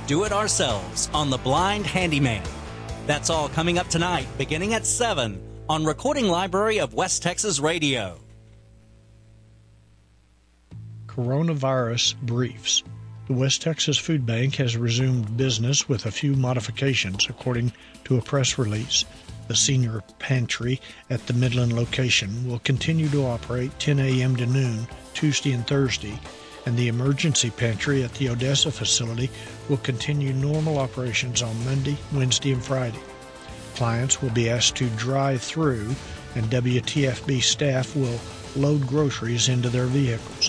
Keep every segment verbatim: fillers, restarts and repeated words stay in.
Do It Ourselves on The Blind Handyman. That's all coming up tonight, beginning at seven on Recording Library of West Texas Radio. Coronavirus Briefs. The West Texas Food Bank has resumed business with a few modifications, according to a press release. The senior pantry at the Midland location will continue to operate ten a.m. to noon Tuesday and Thursday, and the emergency pantry at the Odessa facility will continue normal operations on Monday, Wednesday, and Friday. Clients will be asked to drive through, and W T F B staff will load groceries into their vehicles.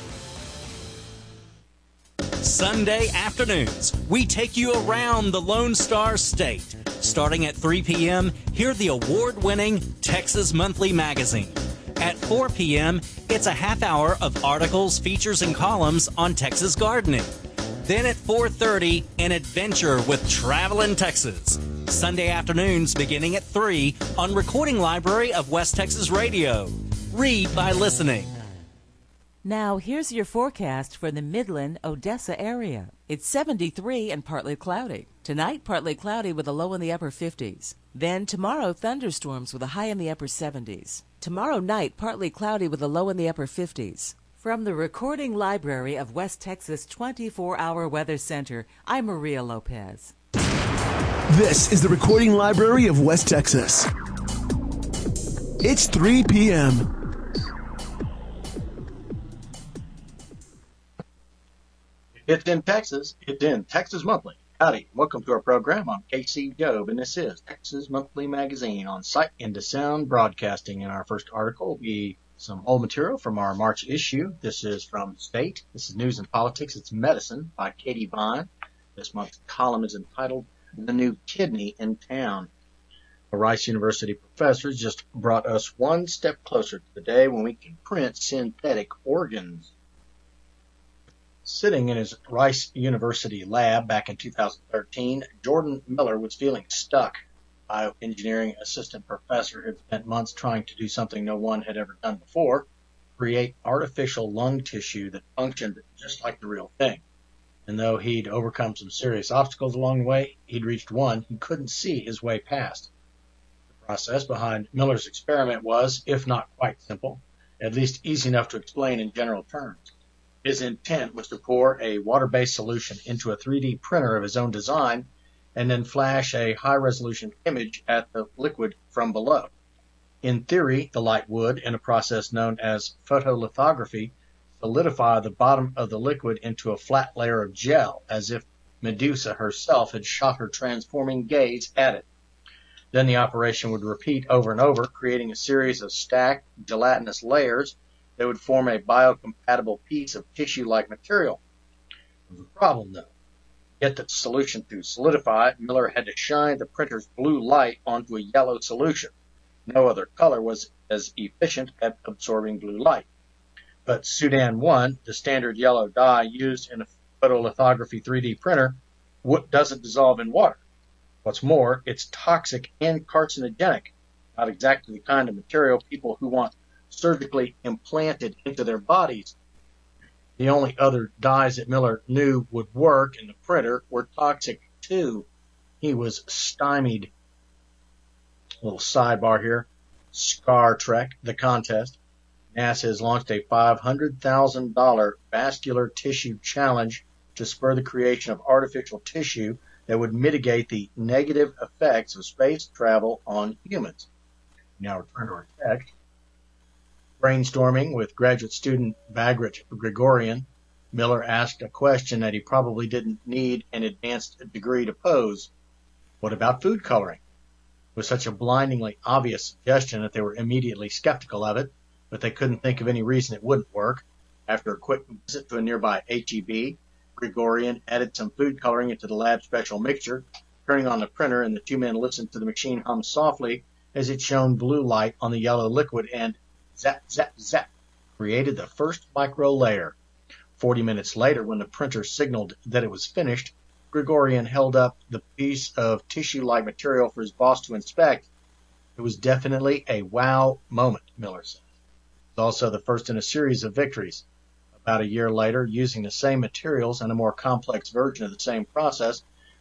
Sunday afternoons, we take you around the Lone Star State. Starting at three p.m., hear the award-winning Texas Monthly Magazine. At four p.m., it's a half hour of articles, features, and columns on Texas gardening. Then at four thirty, an adventure with Travelin' Texas. Sunday afternoons beginning at three on Recording Library of West Texas Radio. Read by listening. Now, here's your forecast for the Midland, Odessa area. It's seventy-three and partly cloudy. Tonight, partly cloudy with a low in the upper fifties. Then tomorrow, thunderstorms with a high in the upper seventies. Tomorrow night, partly cloudy with a low in the upper fifties. From the Recording Library of West Texas twenty-four hour Weather Center, I'm Maria Lopez. This is the Recording Library of West Texas. It's three p.m. It's in Texas. It's in Texas Monthly. Howdy. Welcome to our program. I'm K C Job, and this is Texas Monthly Magazine on Sight into Sound Broadcasting. And our first article will be some old material from our March issue. This is from State. This is News and Politics. It's Medicine by Katie Vine. This month's column is entitled The New Kidney in Town. A Rice University professor just brought us one step closer to the day when we can print synthetic organs. Sitting in his Rice University lab back in two thousand thirteen, Jordan Miller was feeling stuck. Bioengineering assistant professor had spent months trying to do something no one had ever done before, create artificial lung tissue that functioned just like the real thing. And though he'd overcome some serious obstacles along the way, he'd reached one he couldn't see his way past. The process behind Miller's experiment was, if not quite simple, at least easy enough to explain in general terms. His intent was to pour a water-based solution into a three D printer of his own design and then flash a high-resolution image at the liquid from below. In theory, the light would, in a process known as photolithography, solidify the bottom of the liquid into a flat layer of gel, as if Medusa herself had shot her transforming gaze at it. Then the operation would repeat over and over, creating a series of stacked gelatinous layers that would form a biocompatible piece of tissue-like material. There was a problem, though. To get the solution to solidify, Miller had to shine the printer's blue light onto a yellow solution. No other color was as efficient at absorbing blue light. But Sudan one, the standard yellow dye used in a photolithography three D printer, doesn't dissolve in water. What's more, it's toxic and carcinogenic, not exactly the kind of material people who want surgically implanted into their bodies. The only other dyes that Miller knew would work in the printer were toxic too. He was stymied. A little sidebar here. Star Trek, the contest. NASA has launched a five hundred thousand dollars vascular tissue challenge to spur the creation of artificial tissue that would mitigate the negative effects of space travel on humans. Now return to our text. Brainstorming with graduate student Bagrat Grigorian, Miller asked a question that he probably didn't need an advanced degree to pose. What about food coloring? It was such a blindingly obvious suggestion that they were immediately skeptical of it, but they couldn't think of any reason it wouldn't work. After a quick visit to a nearby H E B, Grigorian added some food coloring into the lab special mixture, turning on the printer, and the two men listened to the machine hum softly as it shone blue light on the yellow liquid and zap, zap, zap, created the first micro layer. Forty minutes later, when the printer signaled that it was finished, Grigorian held up the piece of tissue-like material for his boss to inspect. It was definitely a wow moment, Miller said. It was also the first in a series of victories. About a year later, using the same materials and a more complex version of the same process,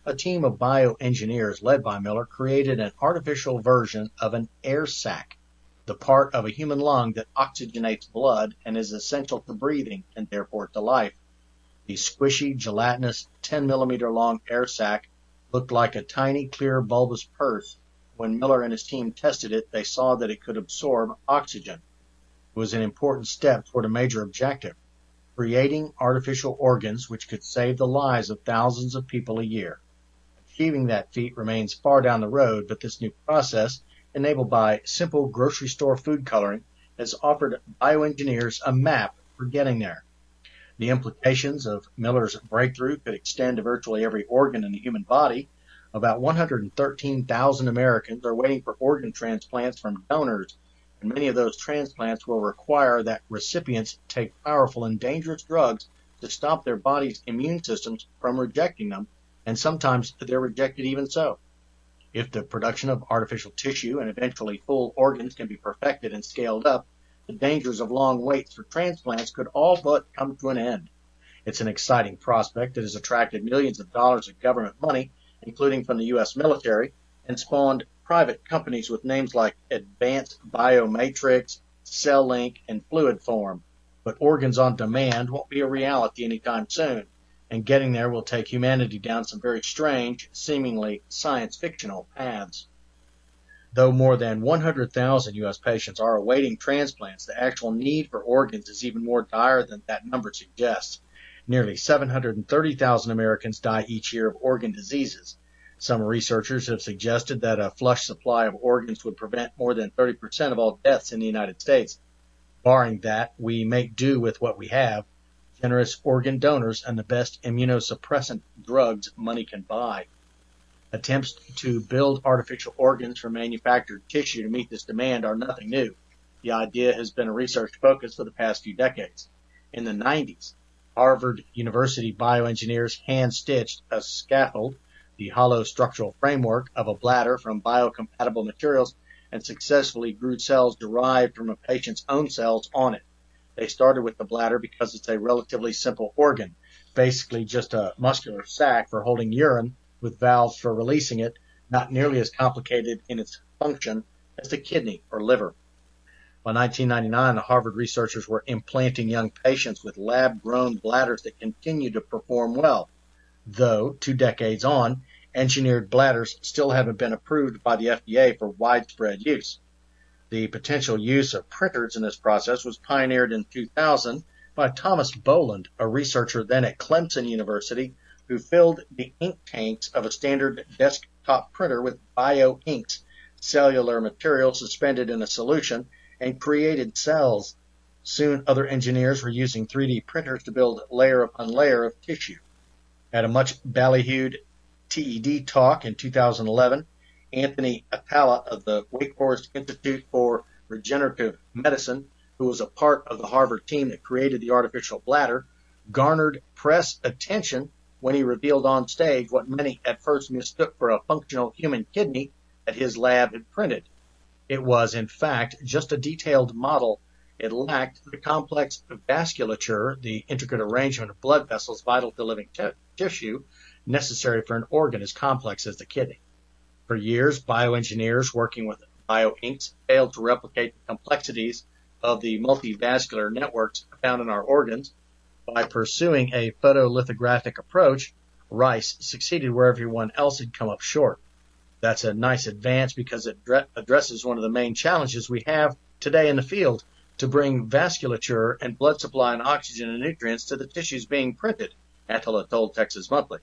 a team of bioengineers led by Miller created an artificial version of an air sac, the part of a human lung that oxygenates blood and is essential to breathing and therefore to life. The squishy, gelatinous, ten millimeter long air sac looked like a tiny, clear, bulbous purse. When Miller and his team tested it, they saw that it could absorb oxygen. It was an important step toward a major objective, creating artificial organs which could save the lives of thousands of people a year. Achieving that feat remains far down the road, but this new process, enabled by simple grocery store food coloring, has offered bioengineers a map for getting there. The implications of Miller's breakthrough could extend to virtually every organ in the human body. About one hundred thirteen thousand Americans are waiting for organ transplants from donors, and many of those transplants will require that recipients take powerful and dangerous drugs to stop their body's immune systems from rejecting them, and sometimes they're rejected even so. If the production of artificial tissue and eventually full organs can be perfected and scaled up, the dangers of long waits for transplants could all but come to an end. It's an exciting prospect that has attracted millions of dollars of government money, including from the U S military, and spawned private companies with names like Advanced Biomatrix, CellLink, and FluidForm. But organs on demand won't be a reality anytime soon, and getting there will take humanity down some very strange, seemingly science-fictional paths. Though more than one hundred thousand U S patients are awaiting transplants, the actual need for organs is even more dire than that number suggests. Nearly seven hundred thirty thousand Americans die each year of organ diseases. Some researchers have suggested that a flush supply of organs would prevent more than thirty percent of all deaths in the United States. Barring that, we make do with what we have, generous organ donors and the best immunosuppressant drugs money can buy. Attempts to build artificial organs from manufactured tissue to meet this demand are nothing new. The idea has been a research focus for the past few decades. In the nineties, Harvard University bioengineers hand-stitched a scaffold, the hollow structural framework of a bladder, from biocompatible materials and successfully grew cells derived from a patient's own cells on it. They started with the bladder because it's a relatively simple organ, basically just a muscular sac for holding urine with valves for releasing it, not nearly as complicated in its function as the kidney or liver. By nineteen ninety-nine, the Harvard researchers were implanting young patients with lab-grown bladders that continued to perform well, though, two decades on, engineered bladders still haven't been approved by the F D A for widespread use. The potential use of printers in this process was pioneered in two thousand by Thomas Boland, a researcher then at Clemson University, who filled the ink tanks of a standard desktop printer with bioinks, cellular material suspended in a solution, and created cells. Soon, other engineers were using three D printers to build layer upon layer of tissue. At a much ballyhooed T E D talk in two thousand eleven, Anthony Atala of the Wake Forest Institute for Regenerative Medicine, who was a part of the Harvard team that created the artificial bladder, garnered press attention when he revealed on stage what many at first mistook for a functional human kidney that his lab had printed. It was, in fact, just a detailed model. It lacked the complex vasculature, the intricate arrangement of blood vessels vital to living t- tissue, necessary for an organ as complex as the kidney. For years, bioengineers working with bioinks failed to replicate the complexities of the multivascular networks found in our organs. By pursuing a photolithographic approach, Rice succeeded where everyone else had come up short. That's a nice advance because it dre- addresses one of the main challenges we have today in the field, to bring vasculature and blood supply and oxygen and nutrients to the tissues being printed, Atala told Texas Monthly.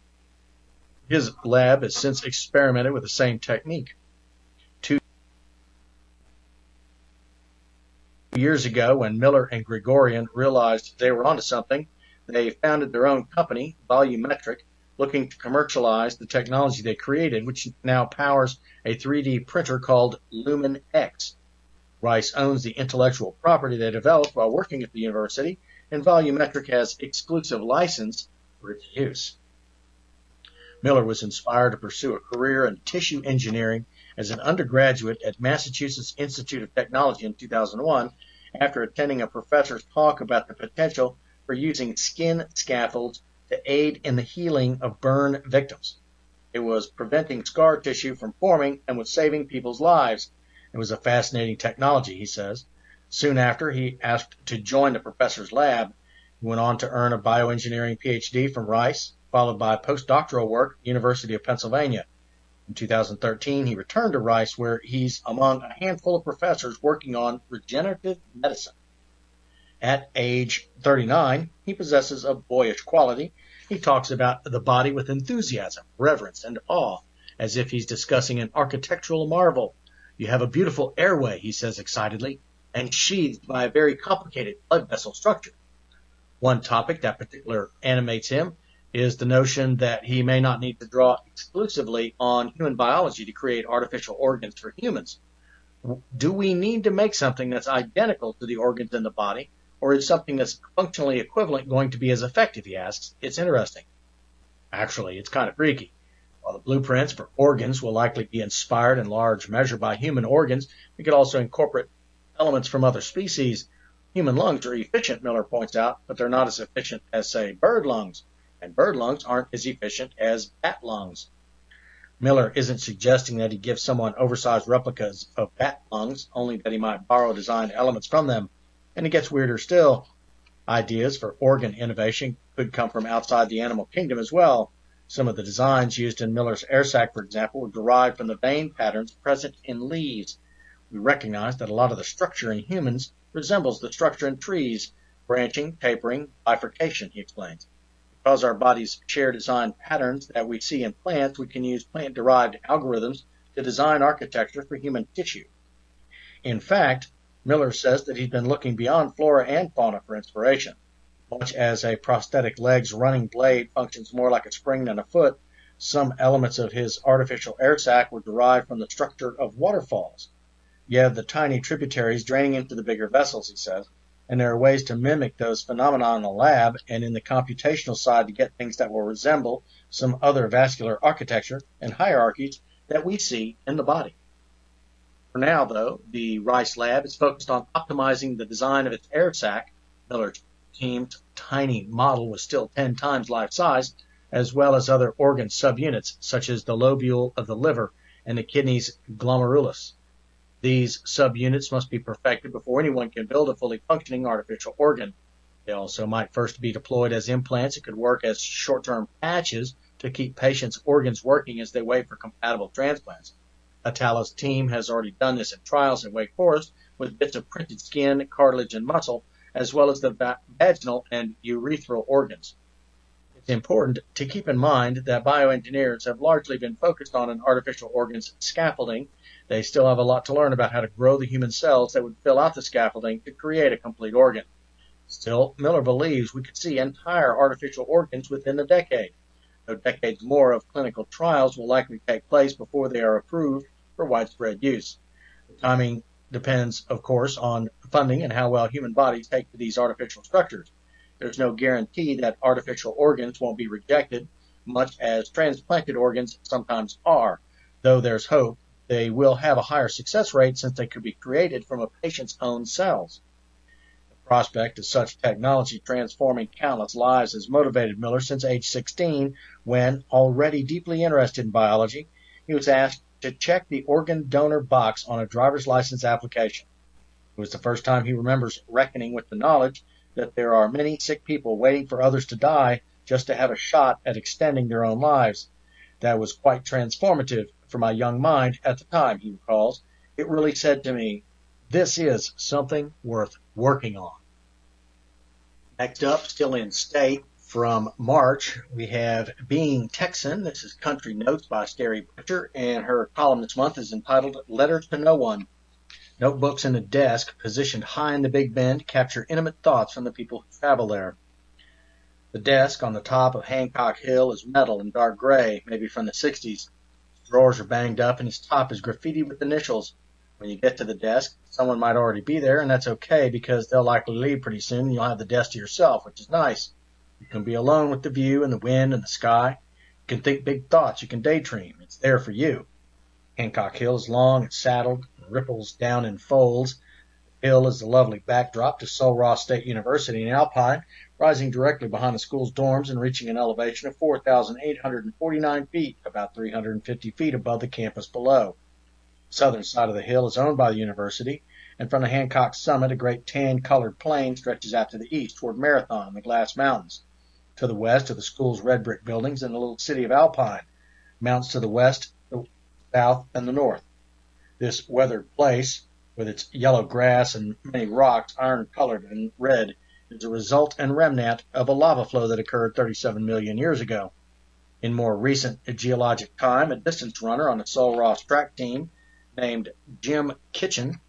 His lab has since experimented with the same technique. Two years ago, when Miller and Gregorian realized they were onto something, they founded their own company, Volumetric, looking to commercialize the technology they created, which now powers a three D printer called Lumen X. Rice owns the intellectual property they developed while working at the university, and Volumetric has exclusive license for its use. Miller was inspired to pursue a career in tissue engineering as an undergraduate at Massachusetts Institute of Technology in two thousand one, after attending a professor's talk about the potential for using skin scaffolds to aid in the healing of burn victims. It was preventing scar tissue from forming and was saving people's lives. It was a fascinating technology, he says. Soon after, he asked to join the professor's lab. He went on to earn a bioengineering P H D from Rice, followed by postdoctoral work at the University of Pennsylvania. In two thousand thirteen, he returned to Rice, where he's among a handful of professors working on regenerative medicine. At age thirty-nine, he possesses a boyish quality. He talks about the body with enthusiasm, reverence, and awe, as if he's discussing an architectural marvel. You have a beautiful airway, he says excitedly, and sheathed by a very complicated blood vessel structure. One topic that particularly animates him is the notion that he may not need to draw exclusively on human biology to create artificial organs for humans. Do we need to make something that's identical to the organs in the body, or is something that's functionally equivalent going to be as effective, he asks. It's interesting. Actually, it's kind of freaky. While the blueprints for organs will likely be inspired in large measure by human organs, we could also incorporate elements from other species. Human lungs are efficient, Miller points out, but they're not as efficient as, say, bird lungs. And bird lungs aren't as efficient as bat lungs. Miller isn't suggesting that he gives someone oversized replicas of bat lungs, only that he might borrow designed elements from them. And it gets weirder still. Ideas for organ innovation could come from outside the animal kingdom as well. Some of the designs used in Miller's air sac, for example, were derived from the vein patterns present in leaves. We recognize that a lot of the structure in humans resembles the structure in trees, branching, tapering, bifurcation, he explains. Because our bodies share design patterns that we see in plants, we can use plant-derived algorithms to design architecture for human tissue. In fact, Miller says that he's been looking beyond flora and fauna for inspiration. Much as a prosthetic leg's running blade functions more like a spring than a foot, some elements of his artificial air sac were derived from the structure of waterfalls. You have the tiny tributaries draining into the bigger vessels, he says, and there are ways to mimic those phenomena in the lab and in the computational side to get things that will resemble some other vascular architecture and hierarchies that we see in the body. For now, though, the Rice lab is focused on optimizing the design of its air sac. Miller's team's tiny model was still ten times life-size, as well as other organ subunits, such as the lobule of the liver and the kidney's glomerulus. These subunits must be perfected before anyone can build a fully functioning artificial organ. They also might first be deployed as implants that could work as short-term patches to keep patients' organs working as they wait for compatible transplants. Atala's team has already done this in trials at Wake Forest with bits of printed skin, cartilage, and muscle, as well as the va- vaginal and urethral organs. It's important to keep in mind that bioengineers have largely been focused on an artificial organ's scaffolding. They still have a lot to learn about how to grow the human cells that would fill out the scaffolding to create a complete organ. Still, Miller believes we could see entire artificial organs within a decade. Though decades more of clinical trials will likely take place before they are approved for widespread use. The timing depends, of course, on funding and how well human bodies take to these artificial structures. There's no guarantee that artificial organs won't be rejected, much as transplanted organs sometimes are. Though there's hope, they will have a higher success rate since they could be created from a patient's own cells. The prospect of such technology transforming countless lives has motivated Miller since age sixteen, when, already deeply interested in biology, he was asked to check the organ donor box on a driver's license application. It was the first time he remembers reckoning with the knowledge that there are many sick people waiting for others to die just to have a shot at extending their own lives. That was quite transformative for my young mind at the time, he recalls. It really said to me, this is something worth working on. Next up, still in state, from March, we have Being Texan. This is Country Notes by Steri Butcher, and her column this month is entitled Letter to No One. Notebooks in the desk, positioned high in the Big Bend, capture intimate thoughts from the people who travel there. The desk on the top of Hancock Hill is metal and dark gray, maybe from the sixties. His drawers are banged up, and his top is graffitied with initials. When you get to the desk, someone might already be there, and that's okay because they'll likely leave pretty soon, and you'll have the desk to yourself, which is nice. You can be alone with the view and the wind and the sky. You can think big thoughts. You can daydream. It's there for you. Hancock Hill is long and saddled and ripples down in folds. The hill is the lovely backdrop to Sul Ross State University in Alpine, rising directly behind the school's dorms and reaching an elevation of four thousand eight hundred forty-nine feet, about three hundred fifty feet above the campus below. The southern side of the hill is owned by the university, and from the Hancock summit, a great tan-colored plain stretches out to the east toward Marathon and the Glass Mountains. To the west are the school's red brick buildings and the little city of Alpine, mountains to the west, the south, and the north. This weathered place, with its yellow grass and many rocks, iron-colored and red, is a result and remnant of a lava flow that occurred thirty-seven million years ago. In more recent geologic time, a distance runner on the Sul Ross track team named Jim Kitchen was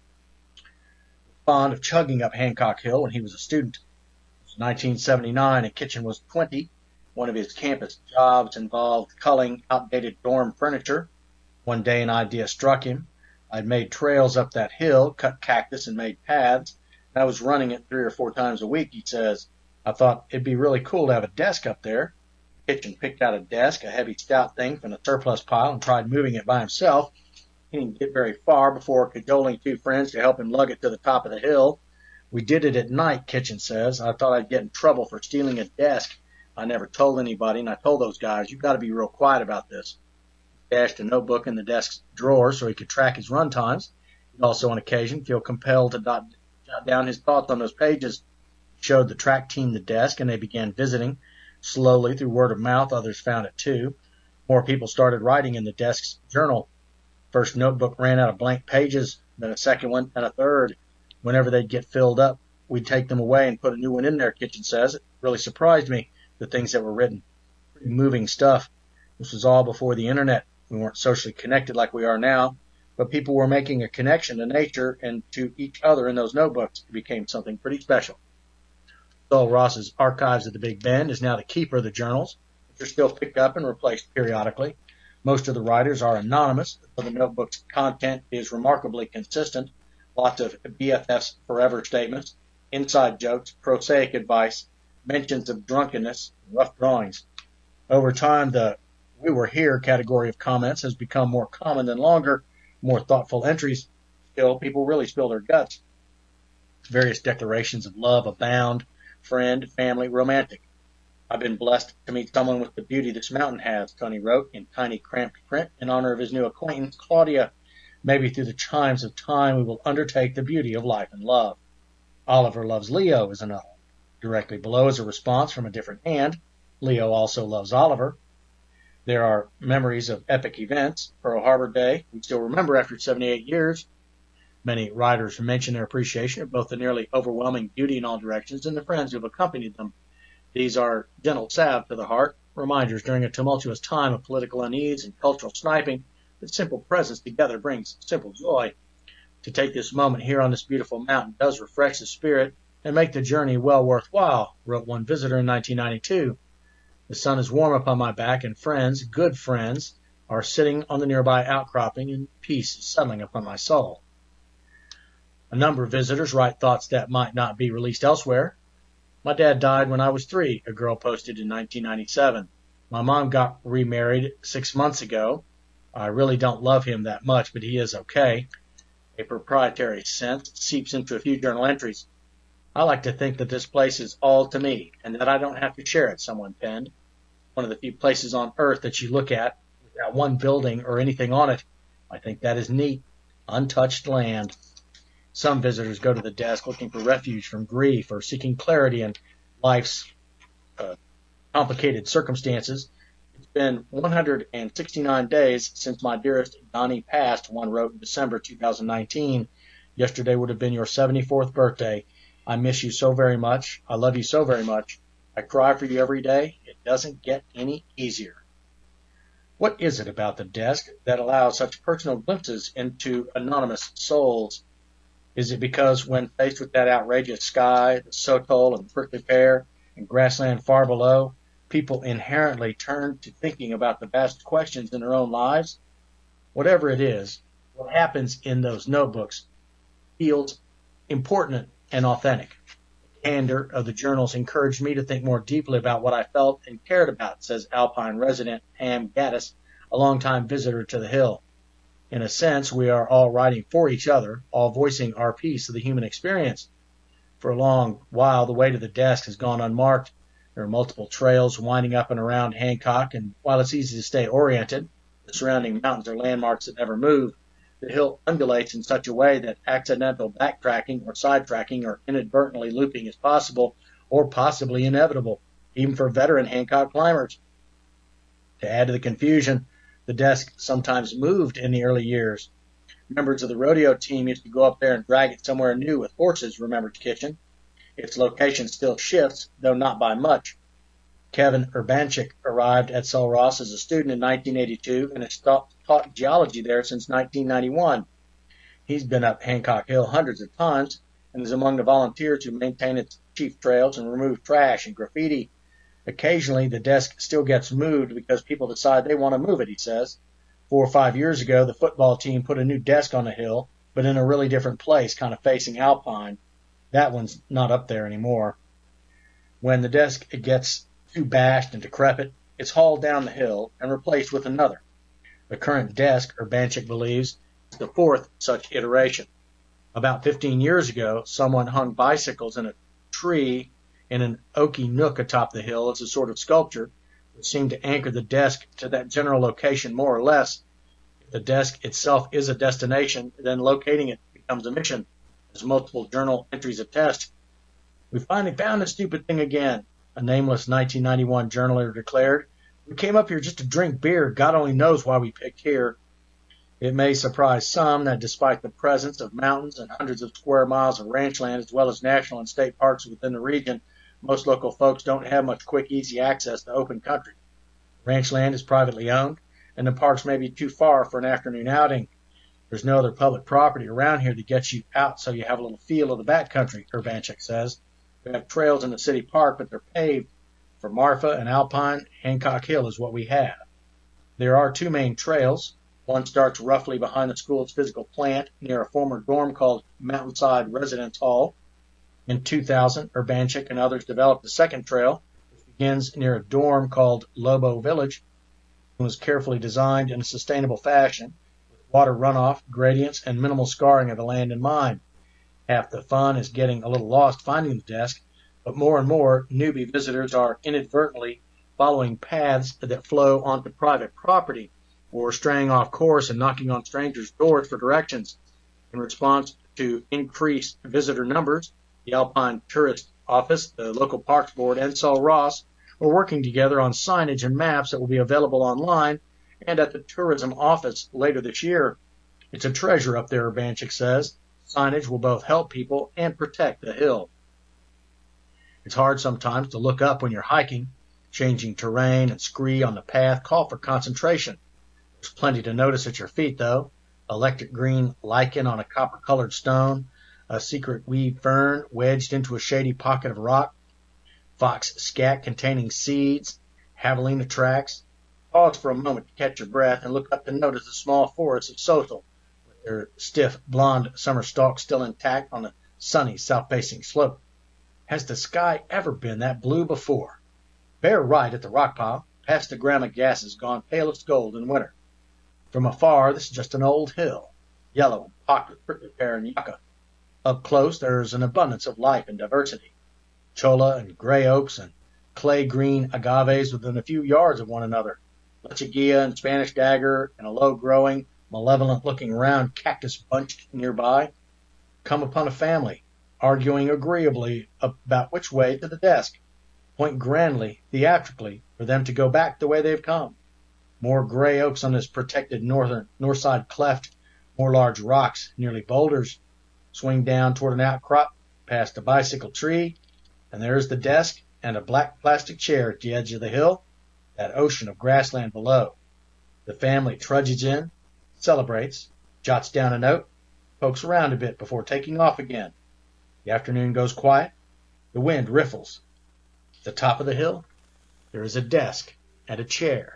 fond of chugging up Hancock Hill when he was a student. It was nineteen seventy-nine and Kitchen was twenty. One of his campus jobs involved culling outdated dorm furniture. One day an idea struck him. I'd made trails up that hill, cut cactus and made paths. I was running it three or four times a week, he says. I thought it'd be really cool to have a desk up there. Kitchen picked out a desk, a heavy, stout thing from the surplus pile, and tried moving it by himself. He didn't get very far before cajoling two friends to help him lug it to the top of the hill. We did it at night, Kitchen says. I thought I'd get in trouble for stealing a desk. I never told anybody, and I told those guys, you've got to be real quiet about this. He dashed a notebook in the desk's drawer so he could track his run times. He'd also, on occasion, feel compelled to dot jot down his thoughts on those pages. He showed the track team the desk, and they began visiting. Slowly, through word of mouth, others found it too. More people started writing in the desk's journal. First notebook ran out of blank pages, then a second one, and a third. Whenever they'd get filled up, we'd take them away and put a new one in there, Kitchen says. It really surprised me, the things that were written. Pretty moving stuff. This was all before the internet. We weren't socially connected like we are now. But people were making a connection to nature and to each other in those notebooks. It became something pretty special. Sul Ross's Archives of the Big Bend is now the keeper of the journals, which are still picked up and replaced periodically. Most of the writers are anonymous, but the notebook's content is remarkably consistent. Lots of B F F's forever statements, inside jokes, prosaic advice, mentions of drunkenness, and rough drawings. Over time, the "we were here" category of comments has become more common than longer, more thoughtful entries. Still, people really spill their guts. Various declarations of love abound, friend, family, romantic. I've been blessed to meet someone with the beauty this mountain has, Tony wrote in tiny cramped print in honor of his new acquaintance, Claudia. Maybe through the chimes of time we will undertake the beauty of life and love. Oliver loves Leo is another. Directly below is a response from a different hand. Leo also loves Oliver. There are memories of epic events. Pearl Harbor Day, we still remember after seventy-eight years. Many writers mention their appreciation of both the nearly overwhelming beauty in all directions and the friends who have accompanied them. These are gentle salve to the heart, reminders during a tumultuous time of political unease and cultural sniping that simple presence together brings simple joy. To take this moment here on this beautiful mountain does refresh the spirit and make the journey well worthwhile, wrote one visitor in nineteen ninety-two. The sun is warm upon my back, and friends, good friends, are sitting on the nearby outcropping, and peace is settling upon my soul. A number of visitors write thoughts that might not be released elsewhere. My dad died when I was three, a girl posted in nineteen ninety-seven. My mom got remarried six months ago. I really don't love him that much, but he is okay. A proprietary sense seeps into a few journal entries. I like to think that this place is all to me, and that I don't have to share it, someone penned. One of the few places on earth that you look at without one building or anything on it. I think that is neat. Untouched land. Some visitors go to the desk looking for refuge from grief or seeking clarity in life's uh, complicated circumstances. It's been one hundred sixty-nine days since my dearest Donnie passed, one wrote in December two thousand nineteen. Yesterday would have been your seventy-fourth birthday. I miss you so very much. I love you so very much. I cry for you every day. It doesn't get any easier. What is it about the desk that allows such personal glimpses into anonymous souls? Is it because when faced with that outrageous sky, the Sotol and the prickly pear, and grassland far below, people inherently turn to thinking about the vast questions in their own lives? Whatever it is, what happens in those notebooks feels important and authentic. The candor of the journals encouraged me to think more deeply about what I felt and cared about, says Alpine resident Ham Gaddis, a longtime visitor to the Hill. In a sense, we are all writing for each other, all voicing our piece of the human experience. For a long while, the way to the desk has gone unmarked. There are multiple trails winding up and around Hancock, and while it's easy to stay oriented, the surrounding mountains are landmarks that never move. The hill undulates in such a way that accidental backtracking or sidetracking or inadvertently looping is possible or possibly inevitable, even for veteran Hancock climbers. To add to the confusion, the desk sometimes moved in the early years. Members of the rodeo team used to go up there and drag it somewhere new with horses, remembers Kitchen. Its location still shifts, though not by much. Kevin Urbanchik arrived at Sul Ross as a student in nineteen eighty-two and has taught, taught geology there since nineteen ninety-one. He's been up Hancock Hill hundreds of times and is among the volunteers who maintain its chief trails and remove trash and graffiti. Occasionally, the desk still gets moved because people decide they want to move it, he says. Four or five years ago, the football team put a new desk on the hill, but in a really different place, kind of facing Alpine. That one's not up there anymore. When the desk gets too bashed and decrepit, it's hauled down the hill and replaced with another. The current desk, Urbanchik believes, is the fourth such iteration. About fifteen years ago, someone hung bicycles in a tree in an oaky nook atop the hill as a sort of sculpture, which seemed to anchor the desk to that general location more or less. If the desk itself is a destination, then locating it becomes a mission, as multiple journal entries attest. "We finally found this stupid thing again," a nameless nineteen ninety-one journaler declared. "We came up here just to drink beer. God only knows why we picked here." It may surprise some that despite the presence of mountains and hundreds of square miles of ranch land as well as national and state parks within the region, most local folks don't have much quick, easy access to open country. Ranch land is privately owned, and the parks may be too far for an afternoon outing. There's no other public property around here that gets you out so you have a little feel of the backcountry, Urbanchik says. We have trails in the city park, but they're paved. For Marfa and Alpine, Hancock Hill is what we have. There are two main trails. One starts roughly behind the school's physical plant near a former dorm called Mountainside Residence Hall. In two thousand, Urbanchik and others developed a second trail, which begins near a dorm called Lobo Village. It was carefully designed in a sustainable fashion, with water runoff, gradients, and minimal scarring of the land in mind. Half the fun is getting a little lost finding the desk, but more and more newbie visitors are inadvertently following paths that flow onto private property, or straying off course and knocking on strangers' doors for directions. In response to increased visitor numbers, the Alpine Tourist Office, the local Parks Board, and Sul Ross are working together on signage and maps that will be available online and at the Tourism Office later this year. It's a treasure up there, Urbanchik says. Signage will both help people and protect the hill. It's hard sometimes to look up when you're hiking. Changing terrain and scree on the path call for concentration. There's plenty to notice at your feet, though. Electric green lichen on a copper-colored stone, a secret weed fern wedged into a shady pocket of rock, fox scat containing seeds, javelina tracks. Pause for a moment to catch your breath and look up to notice the small forests of Social, with their stiff blonde summer stalks still intact on the sunny south-facing slope. Has the sky ever been that blue before? Bear right at the rock pile, past the Grandma gases gone palest gold in winter. From afar, this is just an old hill, yellow and pocked with prickly pear and yucca. Up close, there's an abundance of life and diversity. Cholla and gray oaks and clay-green agaves within a few yards of one another. Lechuguilla and Spanish dagger and a low-growing, malevolent-looking round cactus bunched nearby. Come upon a family, arguing agreeably about which way to the desk. Point grandly, theatrically, for them to go back the way they've come. More gray oaks on this protected northern north side cleft, more large rocks, nearly boulders. Swing down toward an outcrop, past a bicycle tree, and there's the desk and a black plastic chair at the edge of the hill, that ocean of grassland below. The family trudges in, celebrates, jots down a note, pokes around a bit before taking off again. The afternoon goes quiet. The wind riffles. At the top of the hill, there is a desk and a chair.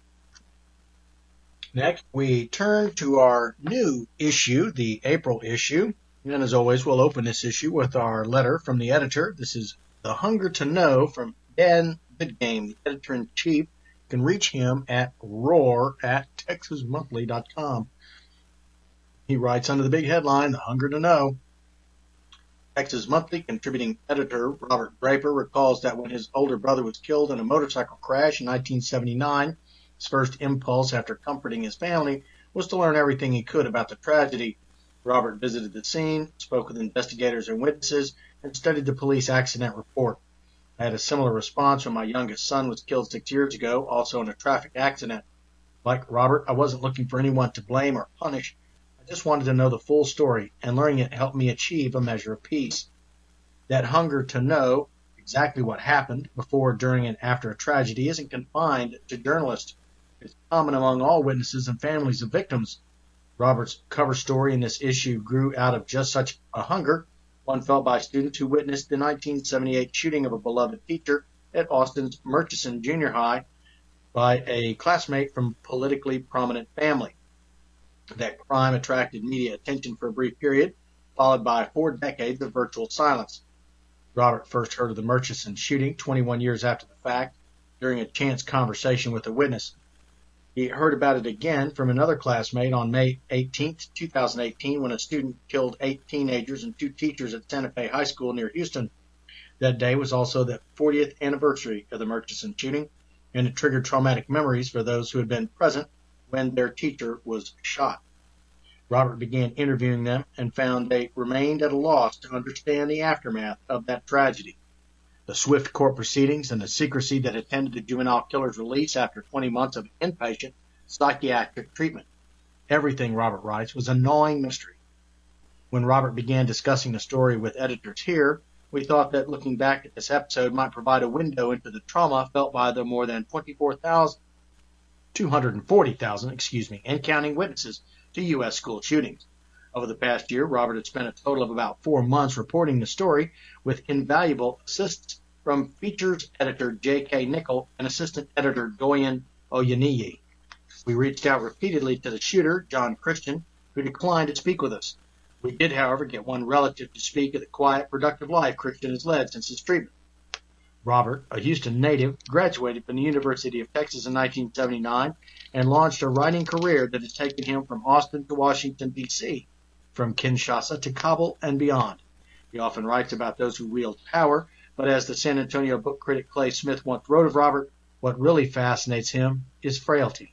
Next, we turn to our new issue, the April issue. And as always, we'll open this issue with our letter from the editor. This is The Hunger to Know from Dan Bidgame, the editor-in-chief. You can reach him at roar at texas monthly dot com. He writes under the big headline, The Hunger to Know. Texas Monthly contributing editor Robert Draper recalls that when his older brother was killed in a motorcycle crash in nineteen seventy-nine, his first impulse after comforting his family was to learn everything he could about the tragedy. Robert visited the scene, spoke with investigators and witnesses, and studied the police accident report. I had a similar response when my youngest son was killed six years ago, also in a traffic accident. Like Robert, I wasn't looking for anyone to blame or punish. I just wanted to know the full story, and learning it helped me achieve a measure of peace. That hunger to know exactly what happened before, during, and after a tragedy isn't confined to journalists. It's common among all witnesses and families of victims. Robert's cover story in this issue grew out of just such a hunger, one felt by students who witnessed the nineteen seventy-eight shooting of a beloved teacher at Austin's Murchison Junior High by a classmate from a politically prominent family. That crime attracted media attention for a brief period, followed by four decades of virtual silence. Robert first heard of the Murchison shooting twenty-one years after the fact, during a chance conversation with a witness. He heard about it again from another classmate on May eighteenth, two thousand eighteen, when a student killed eight teenagers and two teachers at Santa Fe High School near Houston. That day was also the fortieth anniversary of the Murchison shooting, and it triggered traumatic memories for those who had been present when their teacher was shot. Robert began interviewing them and found they remained at a loss to understand the aftermath of that tragedy. The swift court proceedings and the secrecy that attended the juvenile killer's release after twenty months of inpatient psychiatric treatment. Everything, Robert writes, was a gnawing mystery. When Robert began discussing the story with editors here, we thought that looking back at this episode might provide a window into the trauma felt by the more than twenty-four thousand, two hundred forty thousand, excuse me, and counting witnesses to U S school shootings. Over the past year, Robert had spent a total of about four months reporting the story with invaluable assistance from features editor J K Nickel and assistant editor Doyen Oyeniyi. We reached out repeatedly to the shooter, John Christian, who declined to speak with us. We did, however, get one relative to speak of the quiet, productive life Christian has led since his treatment. Robert, a Houston native, graduated from the University of Texas in nineteen seventy-nine and launched a writing career that has taken him from Austin to Washington, D C, from Kinshasa to Kabul and beyond. He often writes about those who wield power, but as the San Antonio book critic Clay Smith once wrote of Robert, what really fascinates him is frailty.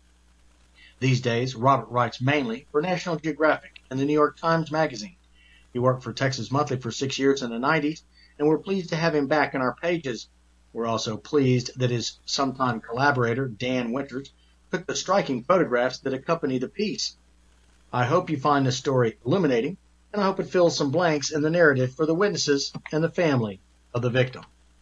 These days, Robert writes mainly for National Geographic and the New York Times Magazine. He worked for Texas Monthly for six years in the nineties, and we're pleased to have him back in our pages. We're also pleased that his sometime collaborator, Dan Winters, took the striking photographs that accompany the piece. I hope you find this story illuminating, and I hope it fills some blanks in the narrative for the witnesses and the family of the victim.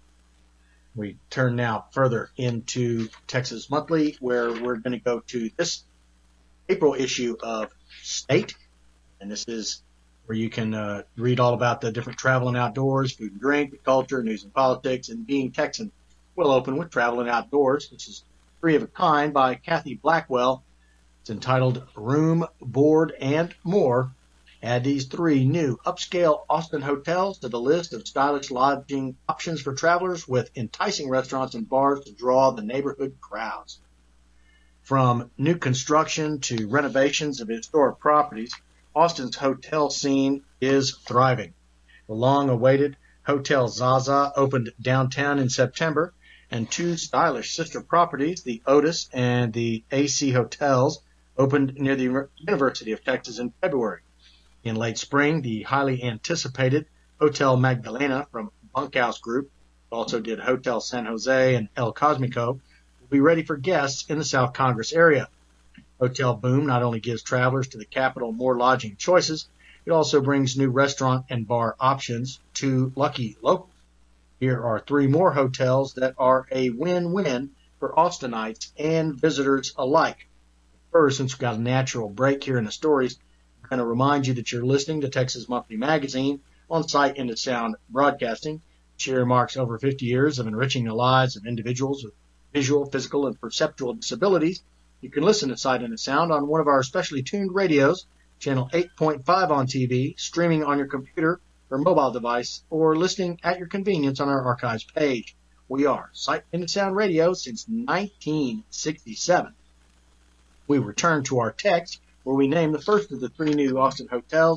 We turn now further into Texas Monthly, where we're going to go to this April issue of State, and this is where you can uh, read all about the different travel and outdoors, food and drink, culture, news and politics, and being Texan. We'll open with Travel and Outdoors. This is Three of a Kind by Kathy Blackwell. It's entitled Room, Board, and More. Add these three new upscale Austin hotels to the list of stylish lodging options for travelers with enticing restaurants and bars to draw the neighborhood crowds. From new construction to renovations of historic properties, Austin's hotel scene is thriving. The long-awaited Hotel Zaza opened downtown in September, and two stylish sister properties, the Otis and the A C Hotels, opened near the University of Texas in February. In late spring, the highly anticipated Hotel Magdalena from Bunkhouse Group, also did Hotel San Jose and El Cosmico, will be ready for guests in the South Congress area. Hotel Boom not only gives travelers to the capital more lodging choices, it also brings new restaurant and bar options to lucky locals. Here are three more hotels that are a win-win for Austinites and visitors alike. First, since we've got a natural break here in the stories, I'm going to remind you that you're listening to Texas Monthly Magazine on Sight and Sound Broadcasting, which marks over fifty years of enriching the lives of individuals with visual, physical, and perceptual disabilities. You can listen to Sight and Sound on one of our specially tuned radios, channel eight point five on T V, streaming on your computer or mobile device, or listening at your convenience on our archives page. We are Sight and Sound Radio since nineteen sixty-seven. We return to our text, where we name the first of the three new Austin hotels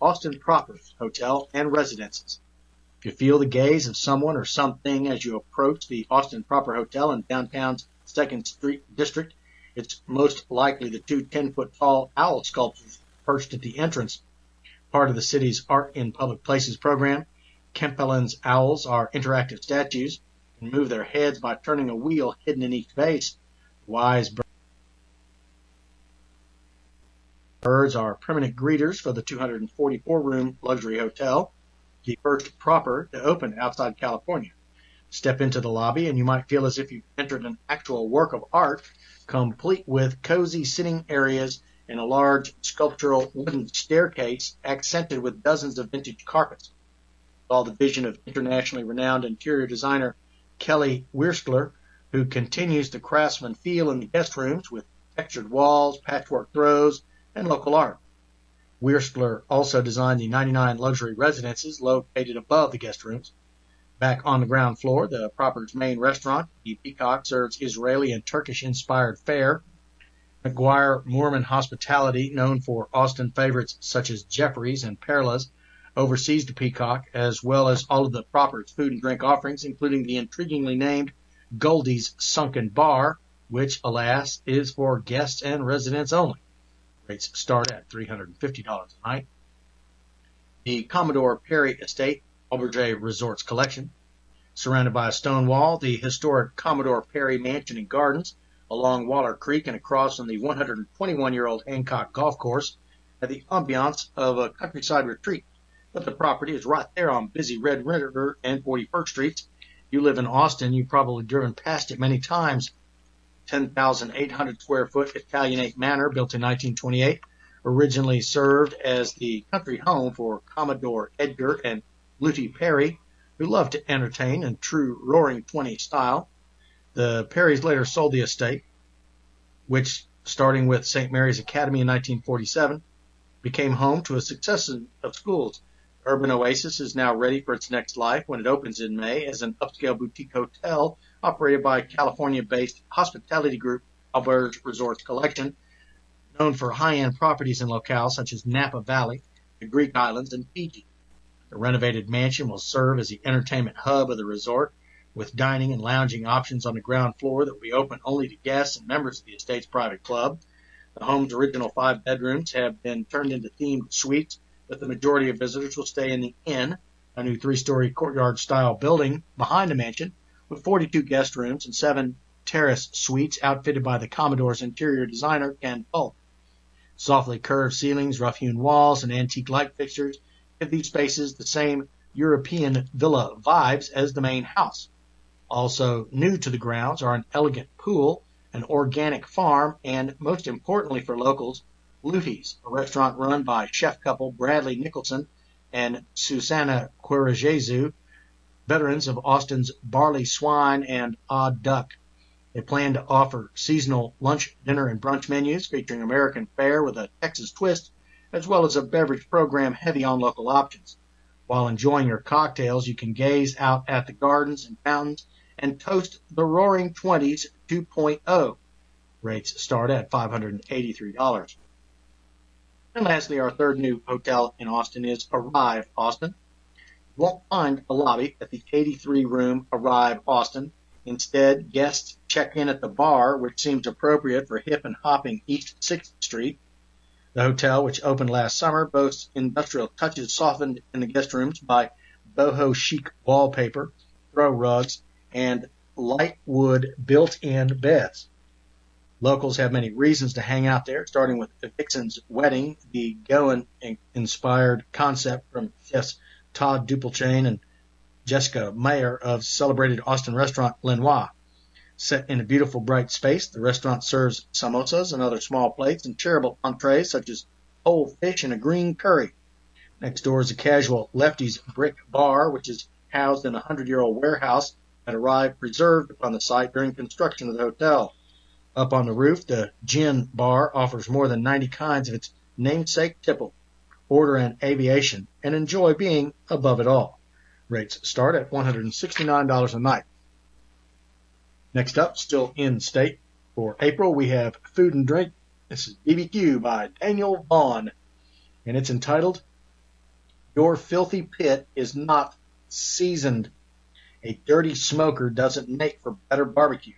Austin Proper Hotel and Residences. If you feel the gaze of someone or something as you approach the Austin Proper Hotel in downtown's second Street District, it's most likely the two ten-foot-tall owl sculptures perched at the entrance. Part of the city's Art in Public Places program, Kempelen's owls are interactive statues and move their heads by turning a wheel hidden in each vase. Wise birds are permanent greeters for the two hundred forty-four room luxury hotel, the first proper to open outside California. Step into the lobby and you might feel as if you entered an actual work of art, complete with cozy sitting areas and a large sculptural wooden staircase accented with dozens of vintage carpets. All the vision of internationally renowned interior designer Kelly Wearstler, who continues the craftsman feel in the guest rooms with textured walls, patchwork throws, and local art. Wearstler also designed the ninety-nine luxury residences located above the guest rooms. Back on the ground floor, the Proper's main restaurant, the Peacock, serves Israeli and Turkish-inspired fare. McGuire Moorman Hospitality, known for Austin favorites such as Jeffrey's and Perla's, oversees the Peacock, as well as all of the Proper's food and drink offerings, including the intriguingly named Goldie's Sunken Bar, which, alas, is for guests and residents only. Rates start at three hundred fifty dollars a night. The Commodore Perry Estate, Auberge Resorts Collection. Surrounded by a stone wall, the historic Commodore Perry Mansion and Gardens along Waller Creek and across from the one hundred twenty-one-year-old Hancock Golf Course have the ambiance of a countryside retreat. But the property is right there on busy Red River and forty-first Streets. If you live in Austin, you've probably driven past it many times. ten thousand eight hundred square foot Italianate manor built in nineteen twenty-eight, originally served as the country home for Commodore Edgar and Lutie Perry, who loved to entertain in true Roaring Twenties style. The Perrys later sold the estate, which, starting with Saint Mary's Academy in nineteen forty-seven, became home to a succession of schools. Urban Oasis is now ready for its next life when it opens in May as an upscale boutique hotel operated by California-based hospitality group Auberge Resorts Collection, known for high-end properties in locales such as Napa Valley, the Greek Islands, and Fiji. The renovated mansion will serve as the entertainment hub of the resort, with dining and lounging options on the ground floor that will be open only to guests and members of the estate's private club. The home's original five bedrooms have been turned into themed suites, but the majority of visitors will stay in the inn, a new three-story courtyard-style building behind the mansion, with forty-two guest rooms and seven terrace suites outfitted by the Commodore's interior designer, Ken Polk. Softly curved ceilings, rough-hewn walls, and antique light fixtures give these spaces the same European villa vibes as the main house. Also new to the grounds are an elegant pool, an organic farm, and, most importantly for locals, Lutie's, a restaurant run by chef couple Bradley Nicholson and Susanna Querajezu, veterans of Austin's Barley Swine and Odd Duck. They plan to offer seasonal lunch, dinner, and brunch menus featuring American fare with a Texas twist, as well as a beverage program heavy on local options. While enjoying your cocktails, you can gaze out at the gardens and fountains and toast the Roaring Twenties two point oh. Rates start at five hundred eighty-three dollars. And lastly, our third new hotel in Austin is Arrive Austin. You won't find a lobby at the eighty-three room Arrive Austin. Instead, guests check in at the bar, which seems appropriate for hip and hopping East sixth Street. The hotel, which opened last summer, boasts industrial touches softened in the guest rooms by boho chic wallpaper, throw rugs, and light wood built-in beds. Locals have many reasons to hang out there, starting with Vixen's Wedding, the Goan-inspired concept from chefs Todd Duplechain and Jessica Mayer of celebrated Austin restaurant Lenoir. Set in a beautiful, bright space, the restaurant serves samosas and other small plates and shareable entrees such as whole fish and a green curry. Next door is a casual Lefty's Brick Bar, which is housed in a hundred-year-old warehouse that arrived preserved upon the site during construction of the hotel. Up on the roof, the Gin Bar offers more than ninety kinds of its namesake tipple. Order an aviation and enjoy being above it all. Rates start at one hundred sixty-nine dollars a night. Next up, still in state, for April, we have Food and Drink. This is B B Q by Daniel Vaughn, and it's entitled Your filthy pit is not seasoned. A dirty smoker doesn't make for better barbecue.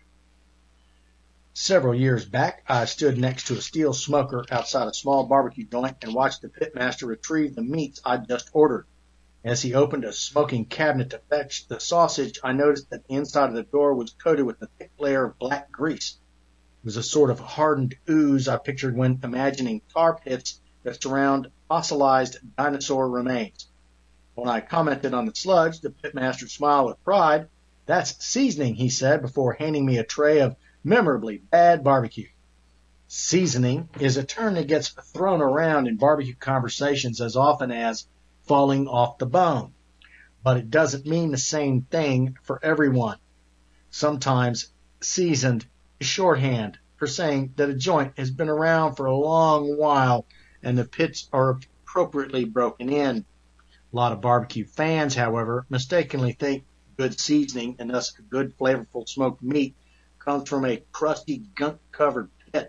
Several years back, I stood next to a steel smoker outside a small barbecue joint and watched the pitmaster retrieve the meats I'd just ordered. As he opened a smoking cabinet to fetch the sausage, I noticed that the inside of the door was coated with a thick layer of black grease. It was a sort of hardened ooze I pictured when imagining tar pits that surround fossilized dinosaur remains. When I commented on the sludge, the pitmaster smiled with pride. "That's seasoning," he said, before handing me a tray of memorably bad barbecue. Seasoning is a term that gets thrown around in barbecue conversations as often as falling off the bone, but it doesn't mean the same thing for everyone. Sometimes seasoned is shorthand for saying that a joint has been around for a long while and the pits are appropriately broken in. A lot of barbecue fans, however, mistakenly think good seasoning and thus good flavorful smoked meat comes from a crusty, gunk-covered pit.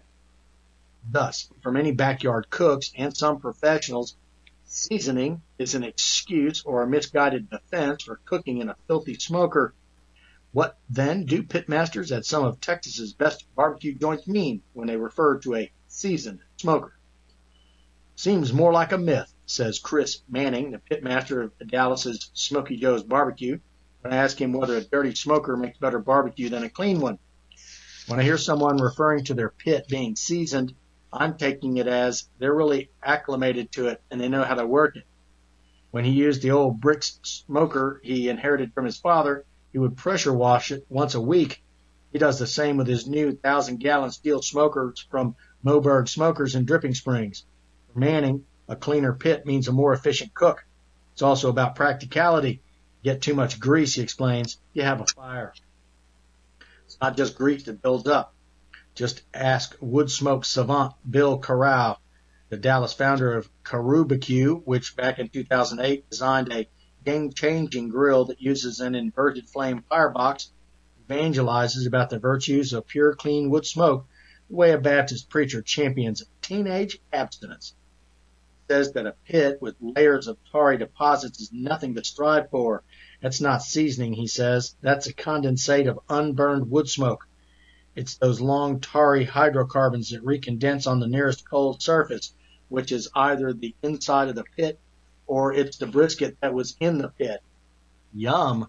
Thus, for many backyard cooks and some professionals, seasoning is an excuse or a misguided defense for cooking in a filthy smoker. What, then, do pitmasters at some of Texas's best barbecue joints mean when they refer to a seasoned smoker? Seems more like a myth, says Chris Manning, the pitmaster of Dallas's Smoky Joe's Barbecue, when I ask him whether a dirty smoker makes better barbecue than a clean one. When I hear someone referring to their pit being seasoned, I'm taking it as they're really acclimated to it and they know how to work it. When he used the old brick smoker he inherited from his father, he would pressure wash it once a week. He does the same with his new thousand-gallon steel smokers from Moberg Smokers in Dripping Springs. For Manning, a cleaner pit means a more efficient cook. It's also about practicality. Get too much grease, he explains, you have a fire. It's not just grease that builds up. Just ask wood smoke savant Bill Corral, the Dallas founder of Carubecue, which back in two thousand eight designed a game-changing grill that uses an inverted flame firebox, evangelizes about the virtues of pure, clean wood smoke, the way a Baptist preacher champions teenage abstinence. Says that a pit with layers of tarry deposits is nothing to strive for. That's not seasoning, he says. That's a condensate of unburned wood smoke. It's those long tarry hydrocarbons that recondense on the nearest cold surface, which is either the inside of the pit or it's the brisket that was in the pit. Yum!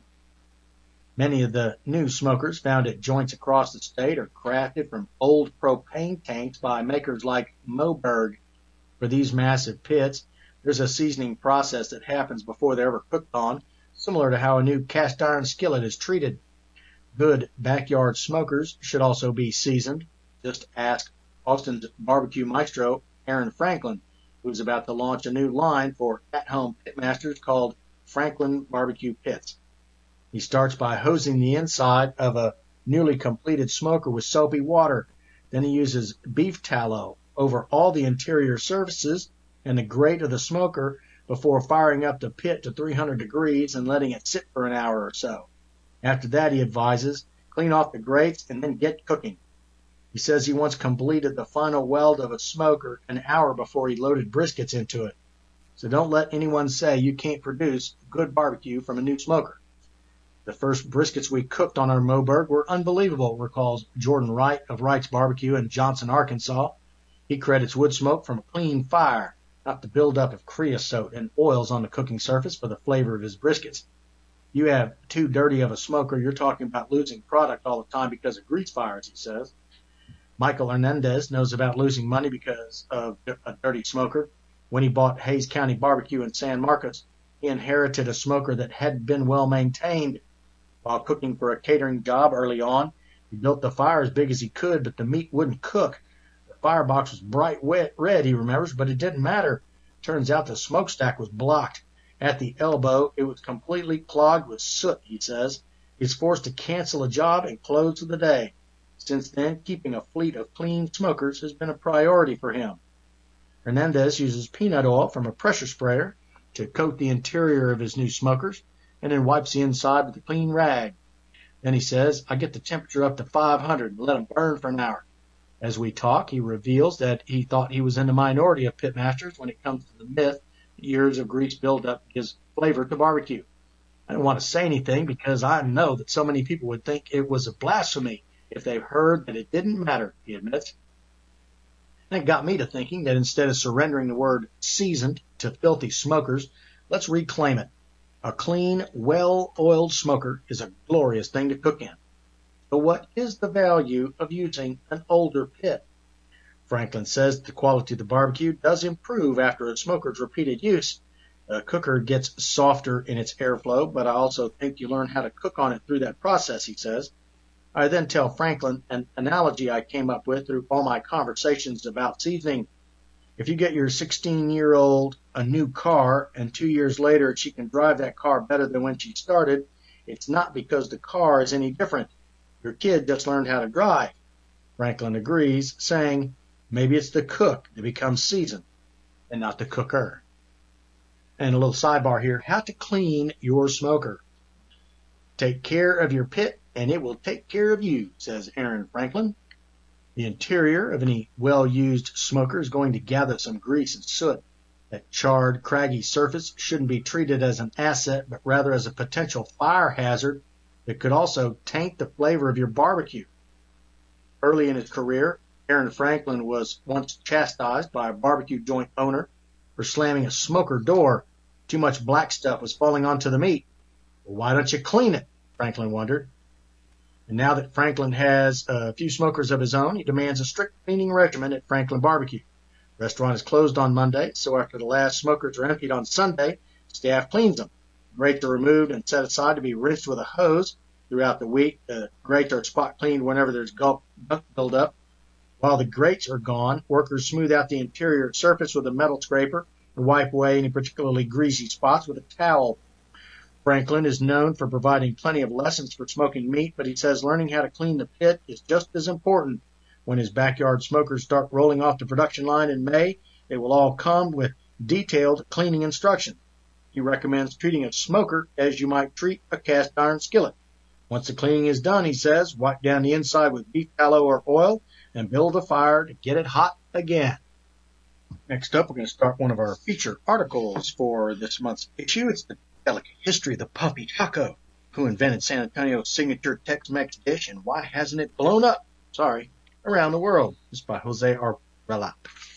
Many of the new smokers found at joints across the state are crafted from old propane tanks by makers like Moberg. For these massive pits, there's a seasoning process that happens before they're ever cooked on, similar to how a new cast iron skillet is treated. Good backyard smokers should also be seasoned. Just ask Austin's barbecue maestro, Aaron Franklin, who's about to launch a new line for at-home pitmasters called Franklin Barbecue Pits. He starts by hosing the inside of a newly completed smoker with soapy water. Then he uses beef tallow over all the interior surfaces and the grate of the smoker before firing up the pit to three hundred degrees and letting it sit for an hour or so. After that, he advises, clean off the grates and then get cooking. He says he once completed the final weld of a smoker an hour before he loaded briskets into it. So don't let anyone say you can't produce good barbecue from a new smoker. The first briskets we cooked on our Moberg were unbelievable, recalls Jordan Wright of Wright's Barbecue in Johnson, Arkansas. He credits wood smoke from a clean fire, not the buildup of creosote and oils on the cooking surface for the flavor of his briskets. You have too dirty of a smoker, you're talking about losing product all the time because of grease fires, he says. Michael Hernandez knows about losing money because of a dirty smoker. When he bought Hays County Barbecue in San Marcos, he inherited a smoker that hadn't been well maintained. While cooking for a catering job early on, he built the fire as big as he could, but the meat wouldn't cook. The firebox was bright wet red, he remembers, but it didn't matter. Turns out the smokestack was blocked. At the elbow, it was completely clogged with soot, he says. He's forced to cancel a job and close for the day. Since then, keeping a fleet of clean smokers has been a priority for him. Hernandez uses peanut oil from a pressure sprayer to coat the interior of his new smokers, and then wipes the inside with a clean rag. Then he says, I get the temperature up to five hundred and let them burn for an hour. As we talk, he reveals that he thought he was in the minority of pitmasters when it comes to the myth Years of grease buildup gives flavor to barbecue. I don't want to say anything because I know that so many people would think it was a blasphemy if they heard that it didn't matter, he admits. And it got me to thinking that instead of surrendering the word seasoned to filthy smokers, let's reclaim it. A clean, well-oiled smoker is a glorious thing to cook in. But what is the value of using an older pit? Franklin says the quality of the barbecue does improve after a smoker's repeated use. A cooker gets softer in its airflow, but I also think you learn how to cook on it through that process, he says. I then tell Franklin an analogy I came up with through all my conversations about seasoning. If you get your sixteen-year-old a new car and two years later she can drive that car better than when she started, it's not because the car is any different. Your kid just learned how to drive. Franklin agrees, saying, maybe it's the cook that becomes seasoned and not the cooker. And a little sidebar here, how to clean your smoker. Take care of your pit and it will take care of you, says Aaron Franklin. The interior of any well-used smoker is going to gather some grease and soot. That charred, craggy surface shouldn't be treated as an asset, but rather as a potential fire hazard that could also taint the flavor of your barbecue. Early in his career, Aaron Franklin was once chastised by a barbecue joint owner for slamming a smoker door. Too much black stuff was falling onto the meat. Well, why don't you clean it? Franklin wondered. And now that Franklin has a few smokers of his own, he demands a strict cleaning regimen at Franklin Barbecue. The restaurant is closed on Monday, so after the last smokers are emptied on Sunday, staff cleans them. Grates are removed and set aside to be rinsed with a hose. Throughout the week, the grates are spot cleaned whenever there's gunk buildup. While the grates are gone, workers smooth out the interior surface with a metal scraper and wipe away any particularly greasy spots with a towel. Franklin is known for providing plenty of lessons for smoking meat, but he says learning how to clean the pit is just as important. When his backyard smokers start rolling off the production line in May, they will all come with detailed cleaning instructions. He recommends treating a smoker as you might treat a cast iron skillet. Once the cleaning is done, he says, wipe down the inside with beef tallow or oil and build a fire to get it hot again. Next up, we're going to start one of our feature articles for this month's issue. It's the delicate history of the puppy taco. Who invented San Antonio's signature Tex-Mex dish and why hasn't it blown up? Sorry, around the world. This is by Jose Arrela.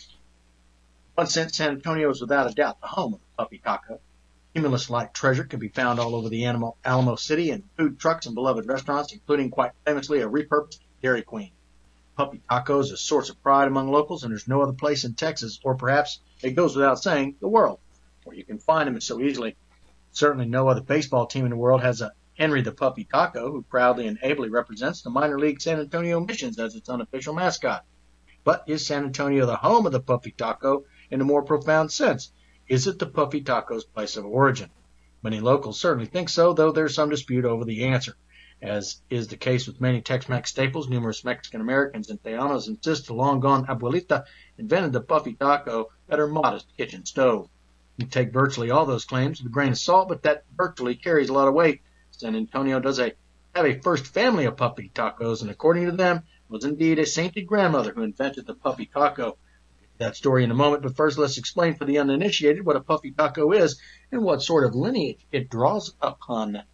Once San Antonio is without a doubt the home of the puppy taco. Cumulus-like treasure can be found all over the Animal, Alamo City in food trucks and beloved restaurants, including quite famously a repurposed Dairy Queen. Puppy taco is a source of pride among locals, and there's no other place in Texas, or perhaps it goes without saying, the world, where you can find them so easily. Certainly no other baseball team in the world has a Henry the Puppy Taco, who proudly and ably represents the minor league San Antonio Missions as its unofficial mascot. But is San Antonio the home of the Puppy Taco in a more profound sense? Is it the Puppy Taco's place of origin? Many locals certainly think so, though there's some dispute over the answer. As is the case with many Tex-Mex staples, numerous Mexican-Americans and Tejanos insist the long-gone abuelita invented the Puppy Taco at her modest kitchen stove. You take virtually all those claims with a grain of salt, but that virtually carries a lot of weight. San Antonio does a, have a first family of Puppy Tacos, and according to them, it was indeed a sainted grandmother who invented the Puppy Taco. That story in a moment, but first let's explain for the uninitiated what a Puppy Taco is and what sort of lineage it draws upon. The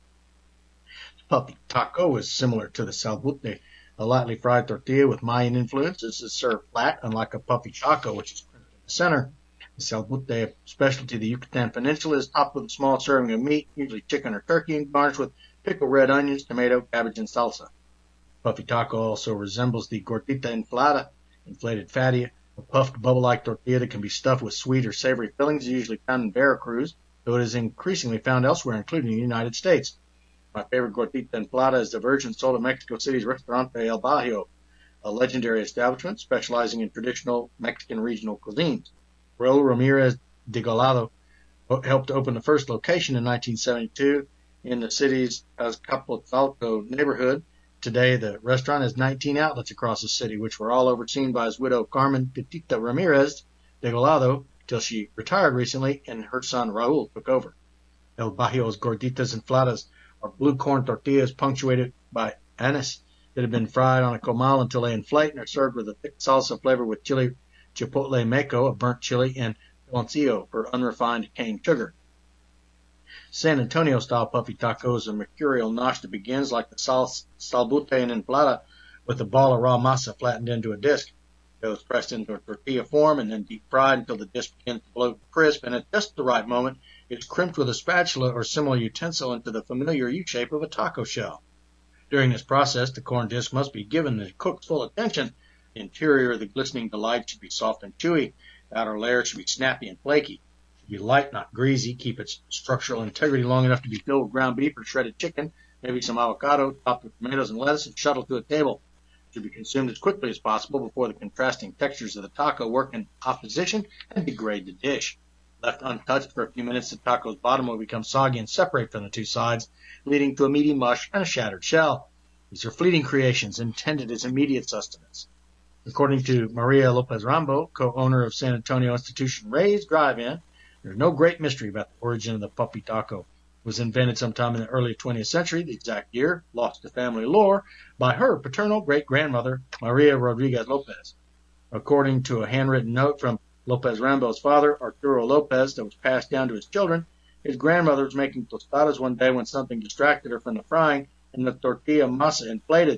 Puppy Taco is similar to the salbute, a lightly fried tortilla with Mayan influence. This is served flat, unlike a Puppy Taco, which is crimped in the center. The salbute, a specialty of the Yucatan Peninsula, is topped with a small serving of meat, usually chicken or turkey, and garnished with pickled red onions, tomato, cabbage, and salsa. Puppy Taco also resembles the gordita inflada, inflated fatty, a puffed bubble-like tortilla that can be stuffed with sweet or savory fillings, usually found in Veracruz, though it is increasingly found elsewhere, including the United States. My favorite gordita inflada is the version sold at Mexico City's Restaurante El Bajío, a legendary establishment specializing in traditional Mexican regional cuisines. Raul Ramirez de Golado helped open the first location in nineteen seventy-two in the city's Azcapotzalco neighborhood. Today, the restaurant has nineteen outlets across the city, which were all overseen by his widow, Carmen Petita Ramirez de Golado, till she retired recently and her son, Raul, took over. El Bajío's gorditas infladas are blue corn tortillas punctuated by anise that have been fried on a comal until they inflate and are served with a thick salsa flavored with chili chipotle meco, a burnt chili, and Piloncillo for unrefined cane sugar. San Antonio-style puffy tacos, a mercurial nosh that begins like the sal salbute and enflada with a ball of raw masa flattened into a disc. Dough is pressed into a tortilla form and then deep fried until the disc begins to blow crisp, and at just the right moment, it's crimped with a spatula or similar utensil into the familiar U-shape of a taco shell. During this process, the corn disc must be given the cook's full attention. The interior of the glistening delight should be soft and chewy. The outer layer should be snappy and flaky. It should be light, not greasy. Keep its structural integrity long enough to be filled with ground beef or shredded chicken, maybe some avocado, topped with tomatoes and lettuce, and shuttled to a table. It should be consumed as quickly as possible before the contrasting textures of the taco work in opposition and degrade the dish. Left untouched for a few minutes, the taco's bottom will become soggy and separate from the two sides, leading to a meaty mush and a shattered shell. These are fleeting creations intended as immediate sustenance. According to Maria Lopez Rambo, co-owner of San Antonio institution Ray's Drive-In, there's no great mystery about the origin of the puppy taco. It was invented sometime in the early twentieth century, the exact year, lost to family lore, by her paternal great-grandmother, Maria Rodriguez Lopez. According to a handwritten note from Lopez Rambo's father, Arturo Lopez, that was passed down to his children, his grandmother was making tostadas one day when something distracted her from the frying and the tortilla masa inflated.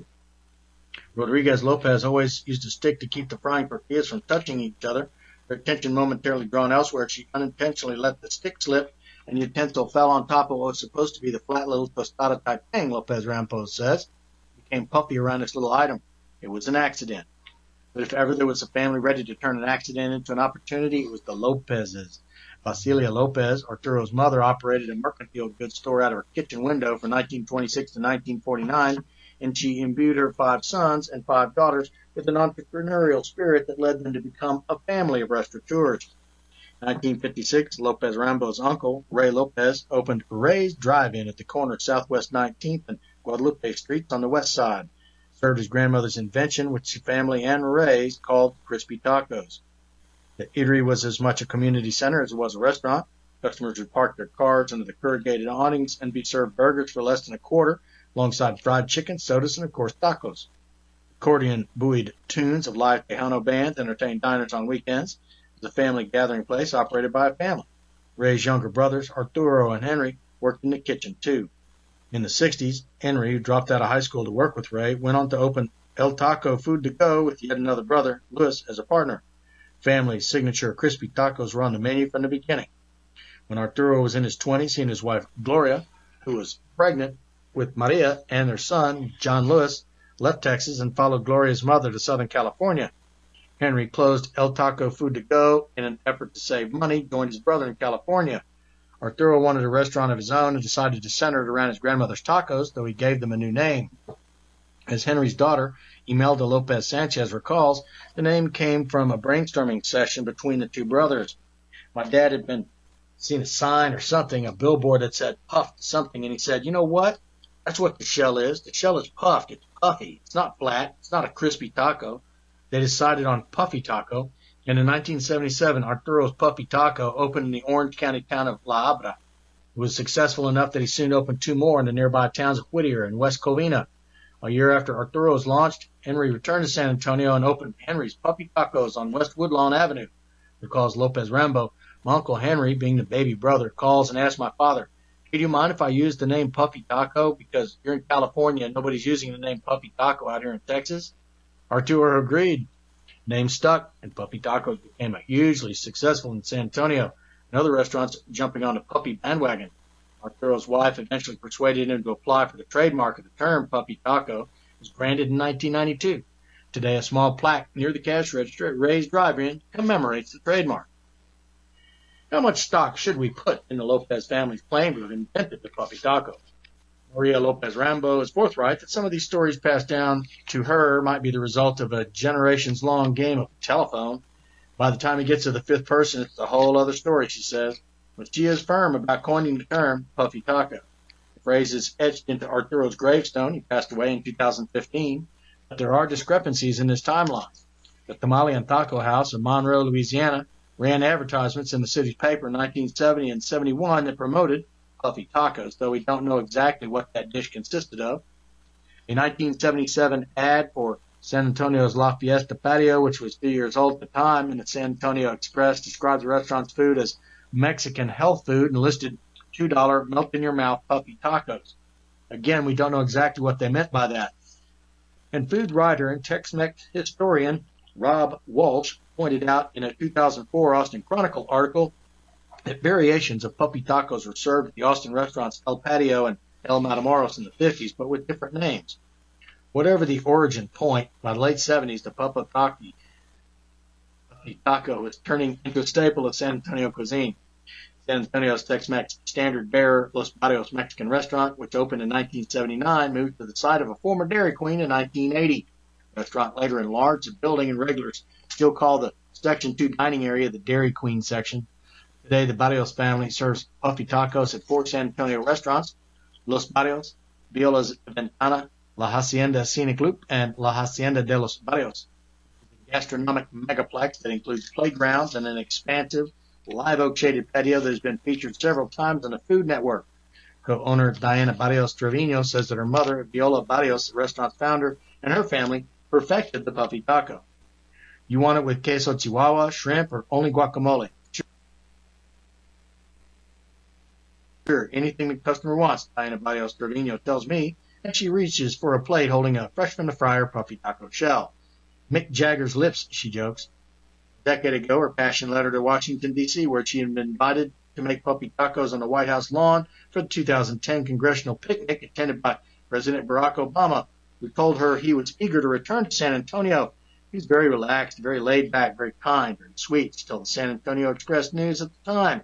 Rodriguez Lopez always used a stick to keep the frying tortillas from touching each other. Her attention momentarily drawn elsewhere, she unintentionally let the stick slip, and the utensil fell on top of what was supposed to be the flat little tostada-type thing, Lopez Rambo says. It became puffy around this little item. It was an accident. But if ever there was a family ready to turn an accident into an opportunity, it was the Lopezes. Basilia Lopez, Arturo's mother, operated a mercantile goods store out of her kitchen window from nineteen twenty-six to nineteen forty-nine, and she imbued her five sons and five daughters with an entrepreneurial spirit that led them to become a family of restaurateurs. In nineteen fifty-six, Lopez Rambo's uncle, Ray Lopez, opened Ray's Drive-In at the corner of Southwest nineteenth and Guadalupe Streets on the west side. Served his grandmother's invention, which the family and Ray's called crispy tacos. The eatery was as much a community center as it was a restaurant. Customers would park their cars under the corrugated awnings and be served burgers for less than a quarter, alongside fried chicken, sodas, and, of course, tacos. Accordion-buoyed tunes of live Tejano bands entertained diners on weekends. It was a family gathering place operated by a family. Ray's younger brothers, Arturo and Henry, worked in the kitchen, too. In the sixties, Henry, who dropped out of high school to work with Ray, went on to open El Taco Food to Go with yet another brother, Luis, as a partner. Family's signature crispy tacos were on the menu from the beginning. When Arturo was in his twenties, he and his wife, Gloria, who was pregnant with Maria and their son, John Lewis, left Texas and followed Gloria's mother to Southern California. Henry closed El Taco Food to Go in an effort to save money, joined his brother in California. Arturo wanted a restaurant of his own and decided to center it around his grandmother's tacos, though he gave them a new name. As Henry's daughter, Imelda Lopez Sanchez, recalls, the name came from a brainstorming session between the two brothers. My dad had been seen a sign or something, a billboard that said puffed something, and he said, you know what? That's what the shell is. The shell is puffed. It's puffy. It's not flat. It's not a crispy taco. They decided on puffy taco, and in nineteen seventy-seven, Arturo's Puffy Taco opened in the Orange County town of La Habra. It was successful enough that he soon opened two more in the nearby towns of Whittier and West Covina. A year after Arturo's launched, Henry returned to San Antonio and opened Henry's Puffy Tacos on West Woodlawn Avenue. Recalls Lopez Rambo, my Uncle Henry, being the baby brother, calls and asks my father, hey, do you mind if I use the name Puffy Taco? Because you're in California and nobody's using the name Puffy Taco out here in Texas. Arturo agreed. Name stuck, and Puffy Tacos became a hugely successful in San Antonio, and other restaurants jumping on the Puffy bandwagon. Arturo's wife eventually persuaded him to apply for the trademark of the term Puffy Taco. It was granted in nineteen ninety-two. Today, a small plaque near the cash register at Ray's Drive-In commemorates the trademark. How much stock should we put in the Lopez family's claim to have invented the Puffy Taco? Maria Lopez Rambo is forthright that some of these stories passed down to her might be the result of a generations-long game of telephone. By the time he gets to the fifth person, it's a whole other story, she says. But she is firm about coining the term Puffy Taco. The phrase is etched into Arturo's gravestone. He passed away in two thousand fifteen. But there are discrepancies in this timeline. The Tamale and Taco House in Monroe, Louisiana, ran advertisements in the city's paper in nineteen seventy and seventy-one that promoted Puffy Tacos, though we don't know exactly what that dish consisted of. A nineteen seventy-seven ad for San Antonio's La Fiesta Patio, which was two years old at the time, and the San Antonio Express describes the restaurant's food as Mexican health food and listed two dollar melt-in-your-mouth puppy tacos. Again, we don't know exactly what they meant by that. And food writer and Tex-Mex historian Rob Walsh pointed out in a two thousand four Austin Chronicle article that variations of puppy tacos were served at the Austin restaurants El Patio and El Matamoros in the fifties, but with different names. Whatever the origin point, by the late seventies, the puppy taco was turning into a staple of San Antonio cuisine. San Antonio's Tex-Mex standard bearer, Los Barrios Mexican Restaurant, which opened in nineteen seventy-nine, moved to the site of a former Dairy Queen in nineteen eighty. The restaurant later enlarged the building, and regulars still call the Section two dining area the Dairy Queen section. Today, the Barrios family serves puppy tacos at four San Antonio restaurants: Los Barrios, Viola's Ventana, La Hacienda Scenic Loop, and La Hacienda de los Barrios. A gastronomic megaplex that includes playgrounds and an expansive, live oak shaded patio that has been featured several times on the Food Network. Co-owner Diana Barrios Trevino says that her mother, Viola Barrios, the restaurant's founder, and her family perfected the puppy taco. You want it with queso chihuahua, shrimp, or only guacamole? Sure, anything the customer wants, Diana Barrios Trevino tells me, and she reaches for a plate holding a fresh from the fryer puppy taco shell. Mick Jagger's lips, she jokes. A decade ago, her passion led her to Washington, D C, where she had been invited to make puppy tacos on the White House lawn for the two thousand ten congressional picnic attended by President Barack Obama, who told her he was eager to return to San Antonio. He was very relaxed, very laid back, very kind, very sweet, she told the San Antonio Express News at the time.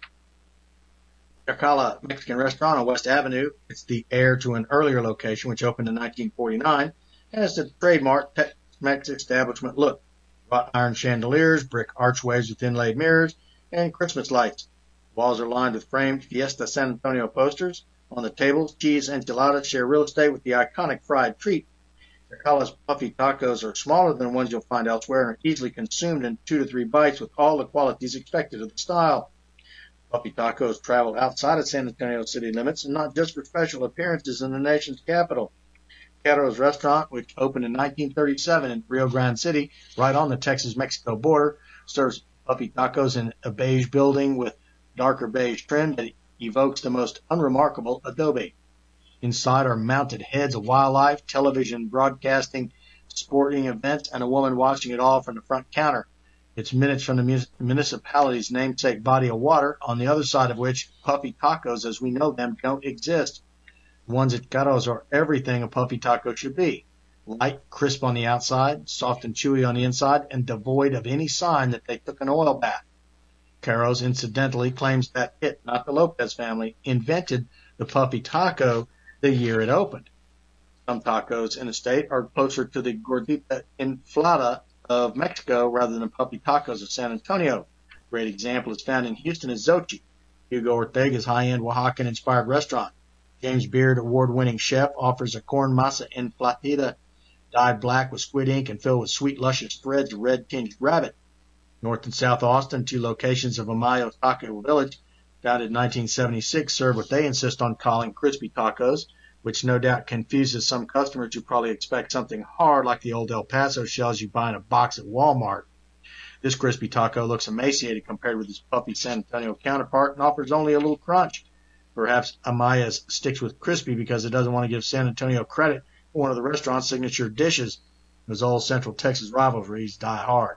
Chacala Mexican Restaurant on West Avenue, it's the heir to an earlier location which opened in nineteen forty-nine, has the trademark Tex-Mex establishment look. Wrought iron chandeliers, brick archways with inlaid mirrors, and Christmas lights. Walls are lined with framed Fiesta San Antonio posters. On the tables, cheese enchiladas share real estate with the iconic fried treat. Chacala's puffy tacos are smaller than ones you'll find elsewhere and are easily consumed in two to three bites with all the qualities expected of the style. Puppy tacos travel outside of San Antonio city limits and not just for special appearances in the nation's capital. Caro's restaurant, which opened in nineteen thirty-seven in Rio Grande City, right on the Texas-Mexico border, serves puppy tacos in a beige building with darker beige trim that evokes the most unremarkable adobe. Inside are mounted heads of wildlife, television broadcasting, sporting events, and a woman watching it all from the front counter. It's minutes from the municipality's namesake body of water, on the other side of which puppy tacos, as we know them, don't exist. The ones at Caro's are everything a puppy taco should be. Light, crisp on the outside, soft and chewy on the inside, and devoid of any sign that they took an oil bath. Caro's, incidentally, claims that it, not the Lopez family, invented the puppy taco the year it opened. Some tacos in the state are closer to the gordita inflada of Mexico rather than puppy tacos of San Antonio. A great example is found in Houston as Xochi, Hugo Ortega's high-end Oaxacan-inspired restaurant. James Beard, award-winning chef, offers a corn masa inflatada dyed black with squid ink and filled with sweet, luscious threads of red-tinged rabbit. North and South Austin, two locations of Amayo's Taco Village, founded in nineteen seventy-six, serve what they insist on calling crispy tacos, which no doubt confuses some customers who probably expect something hard like the old El Paso shells you buy in a box at Walmart. This crispy taco looks emaciated compared with its puppy San Antonio counterpart and offers only a little crunch. Perhaps Amaya's sticks with crispy because it doesn't want to give San Antonio credit for one of the restaurant's signature dishes. Those old Central Texas rivalries die hard.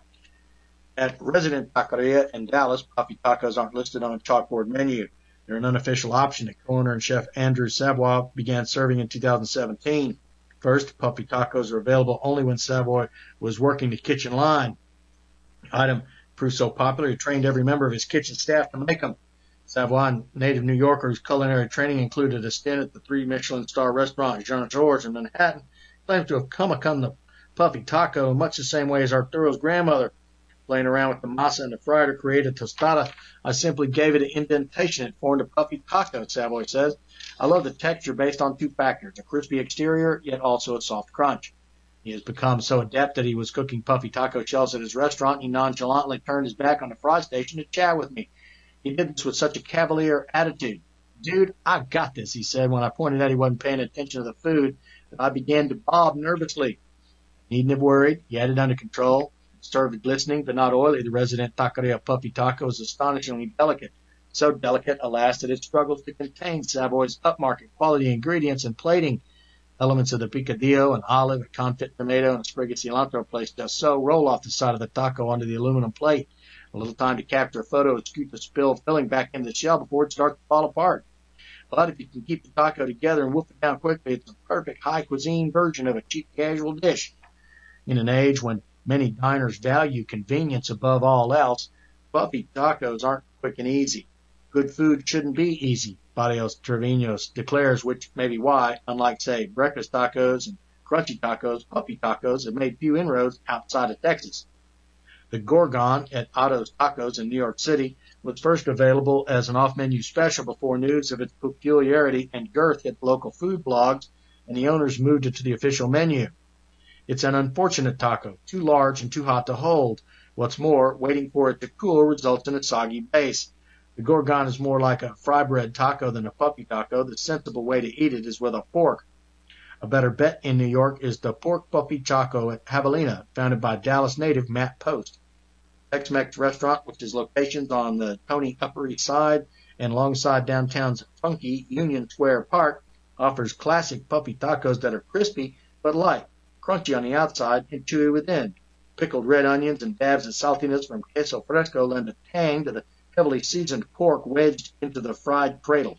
At Resident Taqueria in Dallas, puppy tacos aren't listed on a chalkboard menu. They're an unofficial option that co-owner and chef Andrew Savoy began serving in two thousand seventeen. First, puppy tacos are available only when Savoy was working the kitchen line. The item proved so popular he trained every member of his kitchen staff to make them. Savoy, native New Yorker whose culinary training included a stint at the three Michelin star restaurant Jean Georges in Manhattan, claims to have come upon the puppy taco in much the same way as Arturo's grandmother. Playing around with the masa and the fryer to create a tostada, I simply gave it an indentation. It formed a puffy taco, Savoy says. I love the texture based on two factors, a crispy exterior, yet also a soft crunch. He has become so adept that he was cooking puffy taco shells at his restaurant. He nonchalantly turned his back on the fry station to chat with me. He did this with such a cavalier attitude. Dude, I've got this, he said when I pointed out he wasn't paying attention to the food, that I began to bob nervously. Needn't have worried. He had it under control. Served glistening but not oily, the resident taqueria Puppy Taco is astonishingly delicate. So delicate, alas, that it struggles to contain Savoy's upmarket quality ingredients and plating. Elements of the picadillo, an olive, a confit tomato, and a sprig of cilantro placed just so roll off the side of the taco onto the aluminum plate. A little time to capture a photo and scoot the spilled filling back into the shell before it starts to fall apart. But if you can keep the taco together and wolf it down quickly, it's a perfect high cuisine version of a cheap casual dish. In an age when many diners value convenience above all else, Puppy Tacos aren't quick and easy. Good food shouldn't be easy, Barrios Trevino's declares, which may be why, unlike, say, breakfast tacos and crunchy tacos, Puppy Tacos have made few inroads outside of Texas. The Gorgon at Otto's Tacos in New York City was first available as an off-menu special before news of its peculiarity and girth hit local food blogs, and the owners moved it to the official menu. It's an unfortunate taco, too large and too hot to hold. What's more, waiting for it to cool results in a soggy base. The Gorgon is more like a fry bread taco than a puppy taco. The sensible way to eat it is with a fork. A better bet in New York is the Pork Puppy Taco at Javelina, founded by Dallas native Matt Post. Tex-Mex restaurant, which has locations on the Tony Upper East Side and alongside downtown's funky Union Square Park, offers classic puppy tacos that are crispy but light, crunchy on the outside and chewy within. Pickled red onions and dabs of saltiness from queso fresco lend a tang to the heavily seasoned pork wedged into the fried cradle.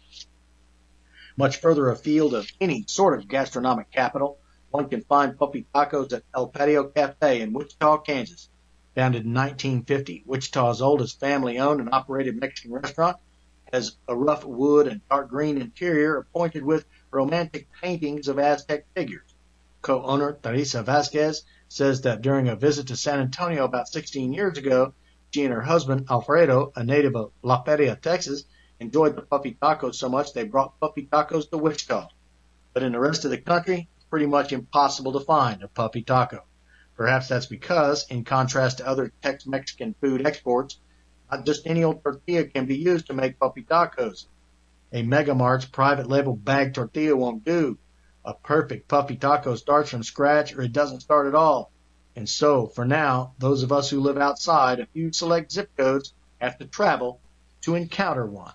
Much further afield of any sort of gastronomic capital, one can find puppy tacos at El Patio Cafe in Wichita, Kansas. Founded in nineteen fifty, Wichita's oldest family-owned and operated Mexican restaurant has a rough wood and dark green interior appointed with romantic paintings of Aztec figures. Co-owner Teresa Vasquez says that during a visit to San Antonio about sixteen years ago, she and her husband, Alfredo, a native of La Feria, Texas, enjoyed the puppy tacos so much they brought puppy tacos to Wichita. But in the rest of the country, it's pretty much impossible to find a puppy taco. Perhaps that's because, in contrast to other Tex-Mexican food exports, not just any old tortilla can be used to make puppy tacos. A Mega Mart's private label bag tortilla won't do. A perfect puppy taco starts from scratch or it doesn't start at all. And so, for now, those of us who live outside a few select zip codes have to travel to encounter one.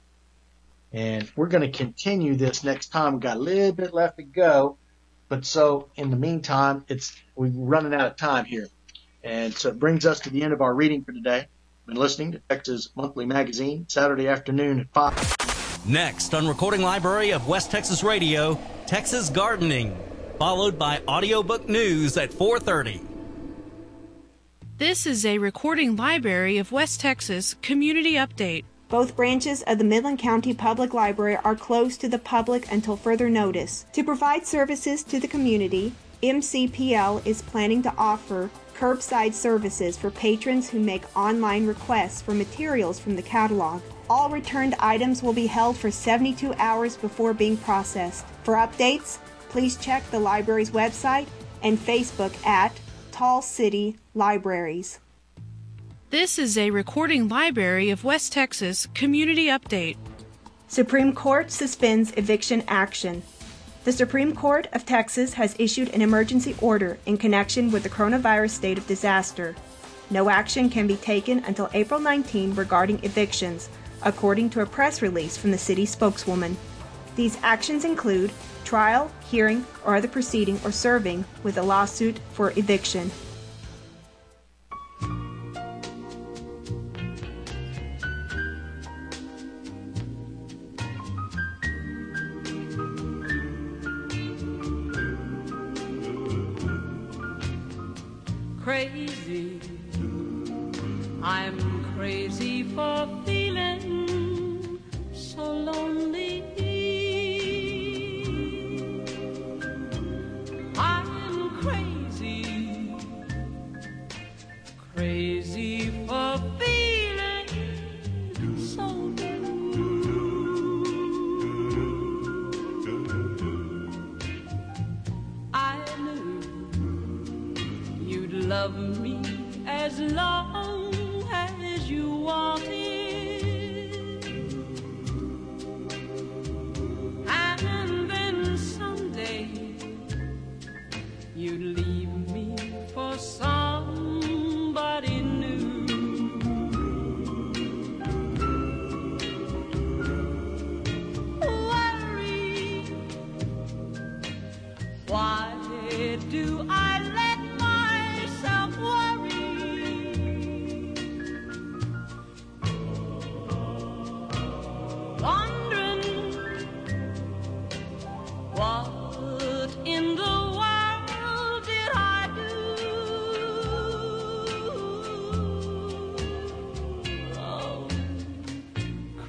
And we're going to continue this next time. We've got a little bit left to go. But so, in the meantime, it's we're running out of time here. And so it brings us to the end of our reading for today. You've been listening to Texas Monthly Magazine, Saturday afternoon at five. Next on Recording Library of West Texas Radio, Texas Gardening, followed by audiobook news at four thirty. This is a Recording Library of West Texas Community Update. Both branches of the Midland County Public Library are closed to the public until further notice. To provide services to the community, M C P L is planning to offer curbside services for patrons who make online requests for materials from the catalog. All returned items will be held for seventy-two hours before being processed. For updates, please check the library's website and Facebook at Tall City Libraries. This is a Recording Library of West Texas Community Update. Supreme Court suspends eviction action. The Supreme Court of Texas has issued an emergency order in connection with the coronavirus state of disaster. No action can be taken until April nineteenth regarding evictions, according to a press release from the city spokeswoman. These actions include trial, hearing, or other proceeding or serving with a lawsuit for eviction. Crazy, I'm crazy for feeling so lonely. I'm crazy, crazy for feeling so blue. I knew you'd love me as long as you wanted.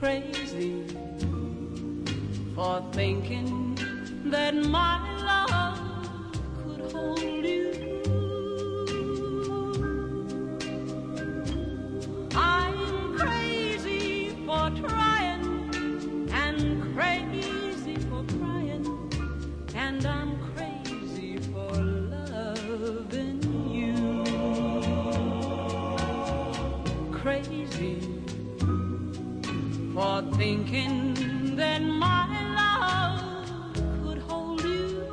crazy for thinking that my love could hold you. I'm crazy for trying and crazy for crying, and I'm crazy for loving you. Crazy for thinking that my love could hold you.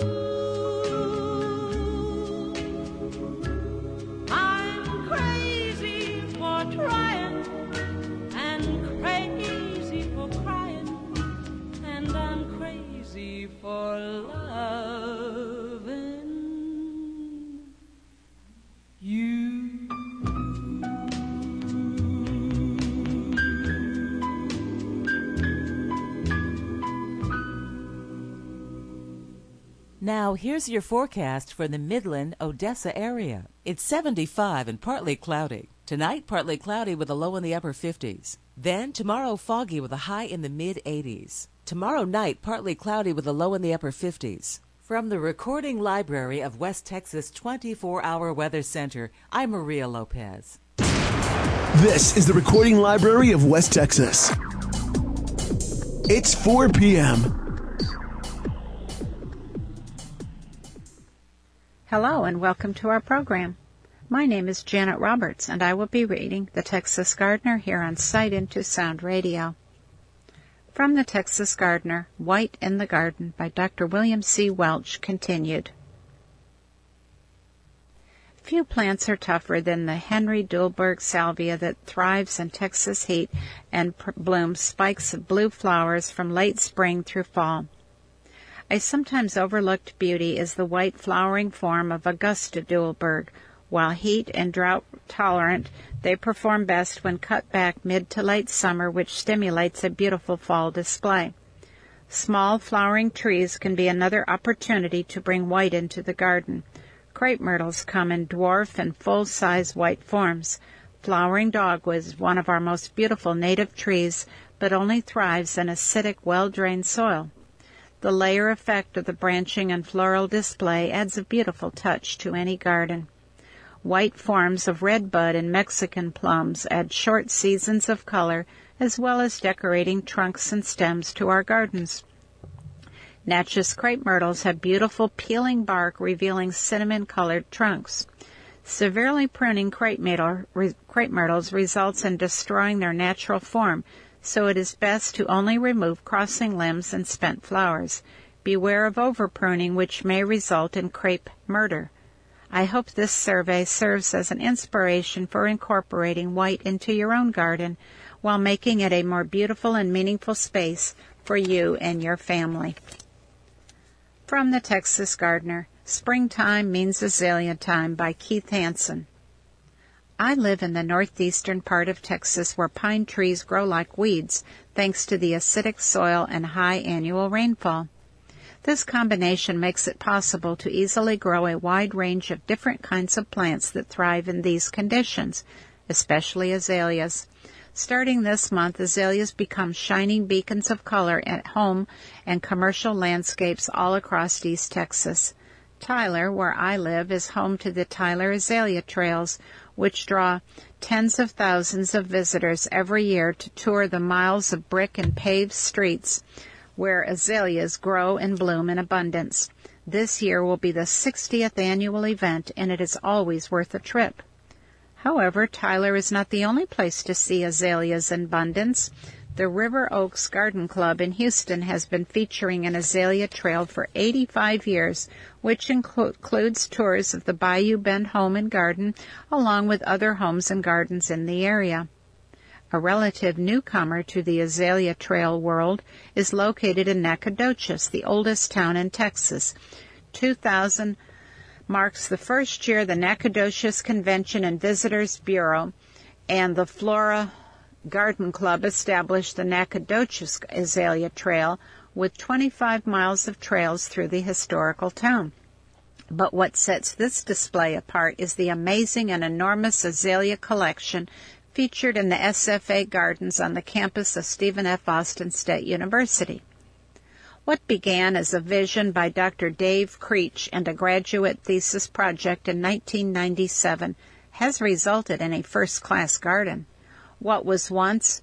I'm crazy for trying and crazy for crying, and I'm crazy for loving you. Now, here's your forecast for the Midland, Odessa area. It's seventy-five and partly cloudy. Tonight, partly cloudy with a low in the upper fifties. Then, tomorrow, foggy with a high in the mid-eighties. Tomorrow night, partly cloudy with a low in the upper fifties. From the Recording Library of West Texas twenty-four hour Weather Center, I'm Maria Lopez. This is the Recording Library of West Texas. It's four p.m. Hello and welcome to our program. My name is Janet Roberts and I will be reading the Texas Gardener here on Sight Into Sound Radio. From the Texas Gardener, White in the Garden by Doctor William C. Welch, continued. Few plants are tougher than the Henry Dulberg salvia that thrives in Texas heat and pr- blooms spikes of blue flowers from late spring through fall. A sometimes overlooked beauty is the white flowering form of Augusta Dulberg. While heat and drought tolerant, they perform best when cut back mid to late summer, which stimulates a beautiful fall display. Small flowering trees can be another opportunity to bring white into the garden. Crepe myrtles come in dwarf and full-size white forms. Flowering dogwood is one of our most beautiful native trees, but only thrives in acidic, well-drained soil. The layer effect of the branching and floral display adds a beautiful touch to any garden. White forms of redbud and Mexican plums add short seasons of color, as well as decorating trunks and stems to our gardens. Natchez crepe myrtles have beautiful peeling bark revealing cinnamon-colored trunks. Severely pruning crepe, myrtle, re, crepe myrtles results in destroying their natural form, so it is best to only remove crossing limbs and spent flowers. Beware of over-pruning, which may result in crepe murder. I hope this survey serves as an inspiration for incorporating white into your own garden while making it a more beautiful and meaningful space for you and your family. From the Texas Gardener, Springtime Means Azalea Time by Keith Hansen. I live in the northeastern part of Texas where pine trees grow like weeds thanks to the acidic soil and high annual rainfall. This combination makes it possible to easily grow a wide range of different kinds of plants that thrive in these conditions, especially azaleas. Starting this month, azaleas become shining beacons of color at home and commercial landscapes all across East Texas. Tyler, where I live, is home to the Tyler Azalea Trails, which draw tens of thousands of visitors every year to tour the miles of brick and paved streets where azaleas grow and bloom in abundance. This year will be the sixtieth annual event, and it is always worth a trip. However, Tyler is not the only place to see azaleas in abundance. The River Oaks Garden Club in Houston has been featuring an azalea trail for eighty-five years, which inclu- includes tours of the Bayou Bend Home and Garden, along with other homes and gardens in the area. A relative newcomer to the azalea trail world is located in Nacogdoches, the oldest town in Texas. two thousand marks the first year the Nacogdoches Convention and Visitors Bureau and the Flora Garden Club established the Nacogdoches Azalea Trail with twenty-five miles of trails through the historical town. But what sets this display apart is the amazing and enormous azalea collection featured in the S F A gardens on the campus of Stephen F. Austin State University. What began as a vision by Doctor Dave Creech and a graduate thesis project in nineteen ninety-seven has resulted in a first-class garden. What was once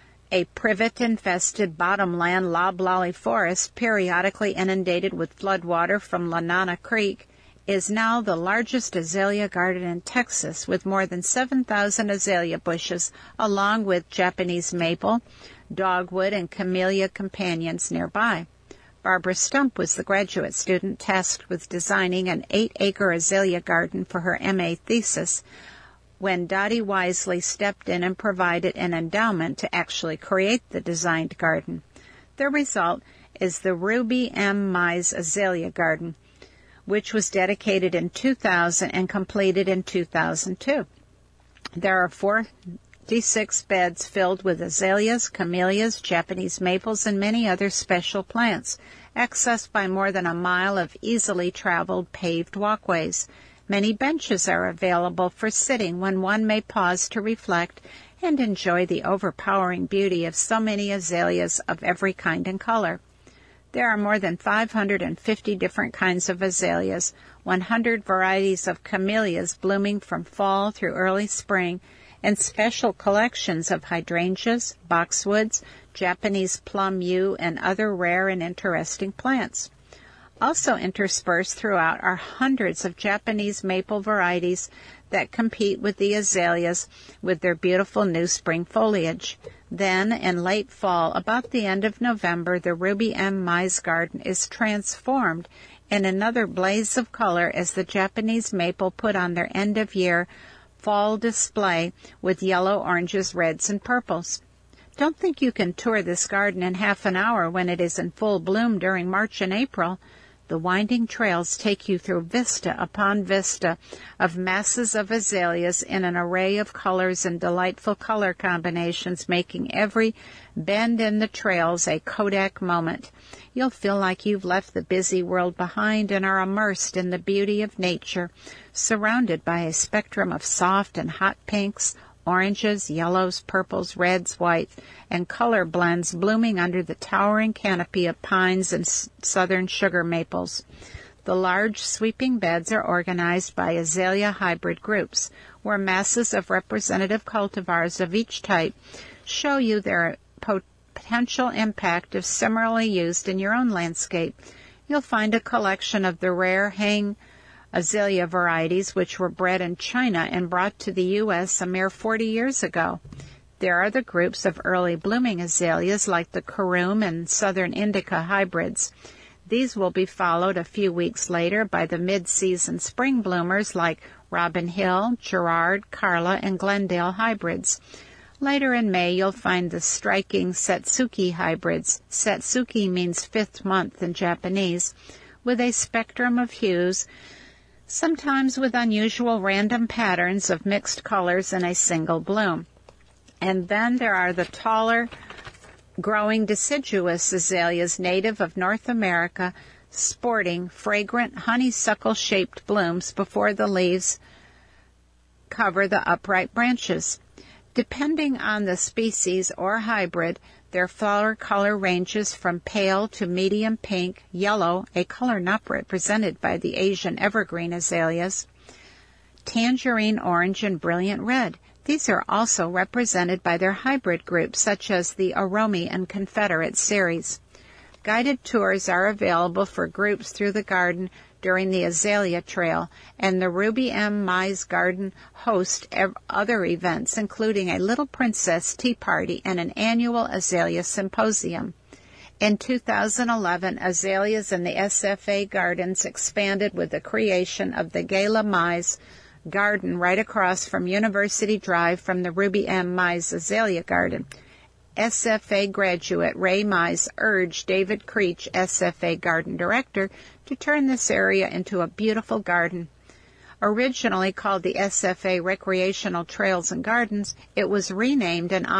a privet-infested bottomland loblolly forest periodically inundated with floodwater from Lanana Creek is now the largest azalea garden in Texas, with more than seven thousand azalea bushes, along with Japanese maple, dogwood, and camellia companions nearby. Barbara Stump was the graduate student tasked with designing an eight-acre azalea garden for her M A thesis when Dottie wisely stepped in and provided an endowment to actually create the designed garden. The result is the Ruby M. Mize Azalea Garden, which was dedicated in two thousand and completed in two thousand two. There are forty-six beds filled with azaleas, camellias, Japanese maples, and many other special plants, accessed by more than a mile of easily traveled paved walkways. Many benches are available for sitting when one may pause to reflect and enjoy the overpowering beauty of so many azaleas of every kind and color. There are more than five hundred fifty different kinds of azaleas, one hundred varieties of camellias blooming from fall through early spring, and special collections of hydrangeas, boxwoods, Japanese plum yew, and other rare and interesting plants. Also interspersed throughout are hundreds of Japanese maple varieties that compete with the azaleas with their beautiful new spring foliage. Then, in late fall, about the end of November, the Ruby M. Mize Garden is transformed in another blaze of color as the Japanese maple put on their end-of-year fall display with yellow, oranges, reds, and purples. Don't think you can tour this garden in half an hour when it is in full bloom during March and April. The winding trails take you through vista upon vista of masses of azaleas in an array of colors and delightful color combinations, making every bend in the trails a Kodak moment. You'll feel like you've left the busy world behind and are immersed in the beauty of nature, surrounded by a spectrum of soft and hot pinks, oranges, yellows, purples, reds, whites, and color blends blooming under the towering canopy of pines and s- southern sugar maples. The large sweeping beds are organized by azalea hybrid groups, where masses of representative cultivars of each type show you their pot- potential impact if similarly used in your own landscape. You'll find a collection of the rare hang azalea varieties which were bred in China and brought to the U S a mere forty years ago. There are the groups of early blooming azaleas like the Karoom and Southern Indica hybrids. These will be followed a few weeks later by the mid-season spring bloomers like Robin Hill, Gerard, Carla, and Glendale hybrids. Later in May, you'll find the striking Setsuki hybrids. Setsuki means fifth month in Japanese, with a spectrum of hues, sometimes with unusual random patterns of mixed colors in a single bloom. And then there are the taller, growing deciduous azaleas native of North America, sporting fragrant honeysuckle-shaped blooms before the leaves cover the upright branches. Depending on the species or hybrid, their flower color ranges from pale to medium pink, yellow, a color not represented by the Asian evergreen azaleas, tangerine orange, and brilliant red. These are also represented by their hybrid groups, such as the Aromi and Confederate series. Guided tours are available for groups through the garden during the Azalea Trail, and the Ruby M. Mize Garden hosts ev- other events, including a Little Princess Tea Party and an annual Azalea Symposium. In two thousand eleven, azaleas in the S F A Gardens expanded with the creation of the Gala Mize Garden right across from University Drive from the Ruby M. Mize Azalea Garden. S F A graduate Ray Mize urged David Creech, S F A Garden Director, to turn this area into a beautiful garden. Originally called the S F A Recreational Trails and Gardens, it was renamed in honor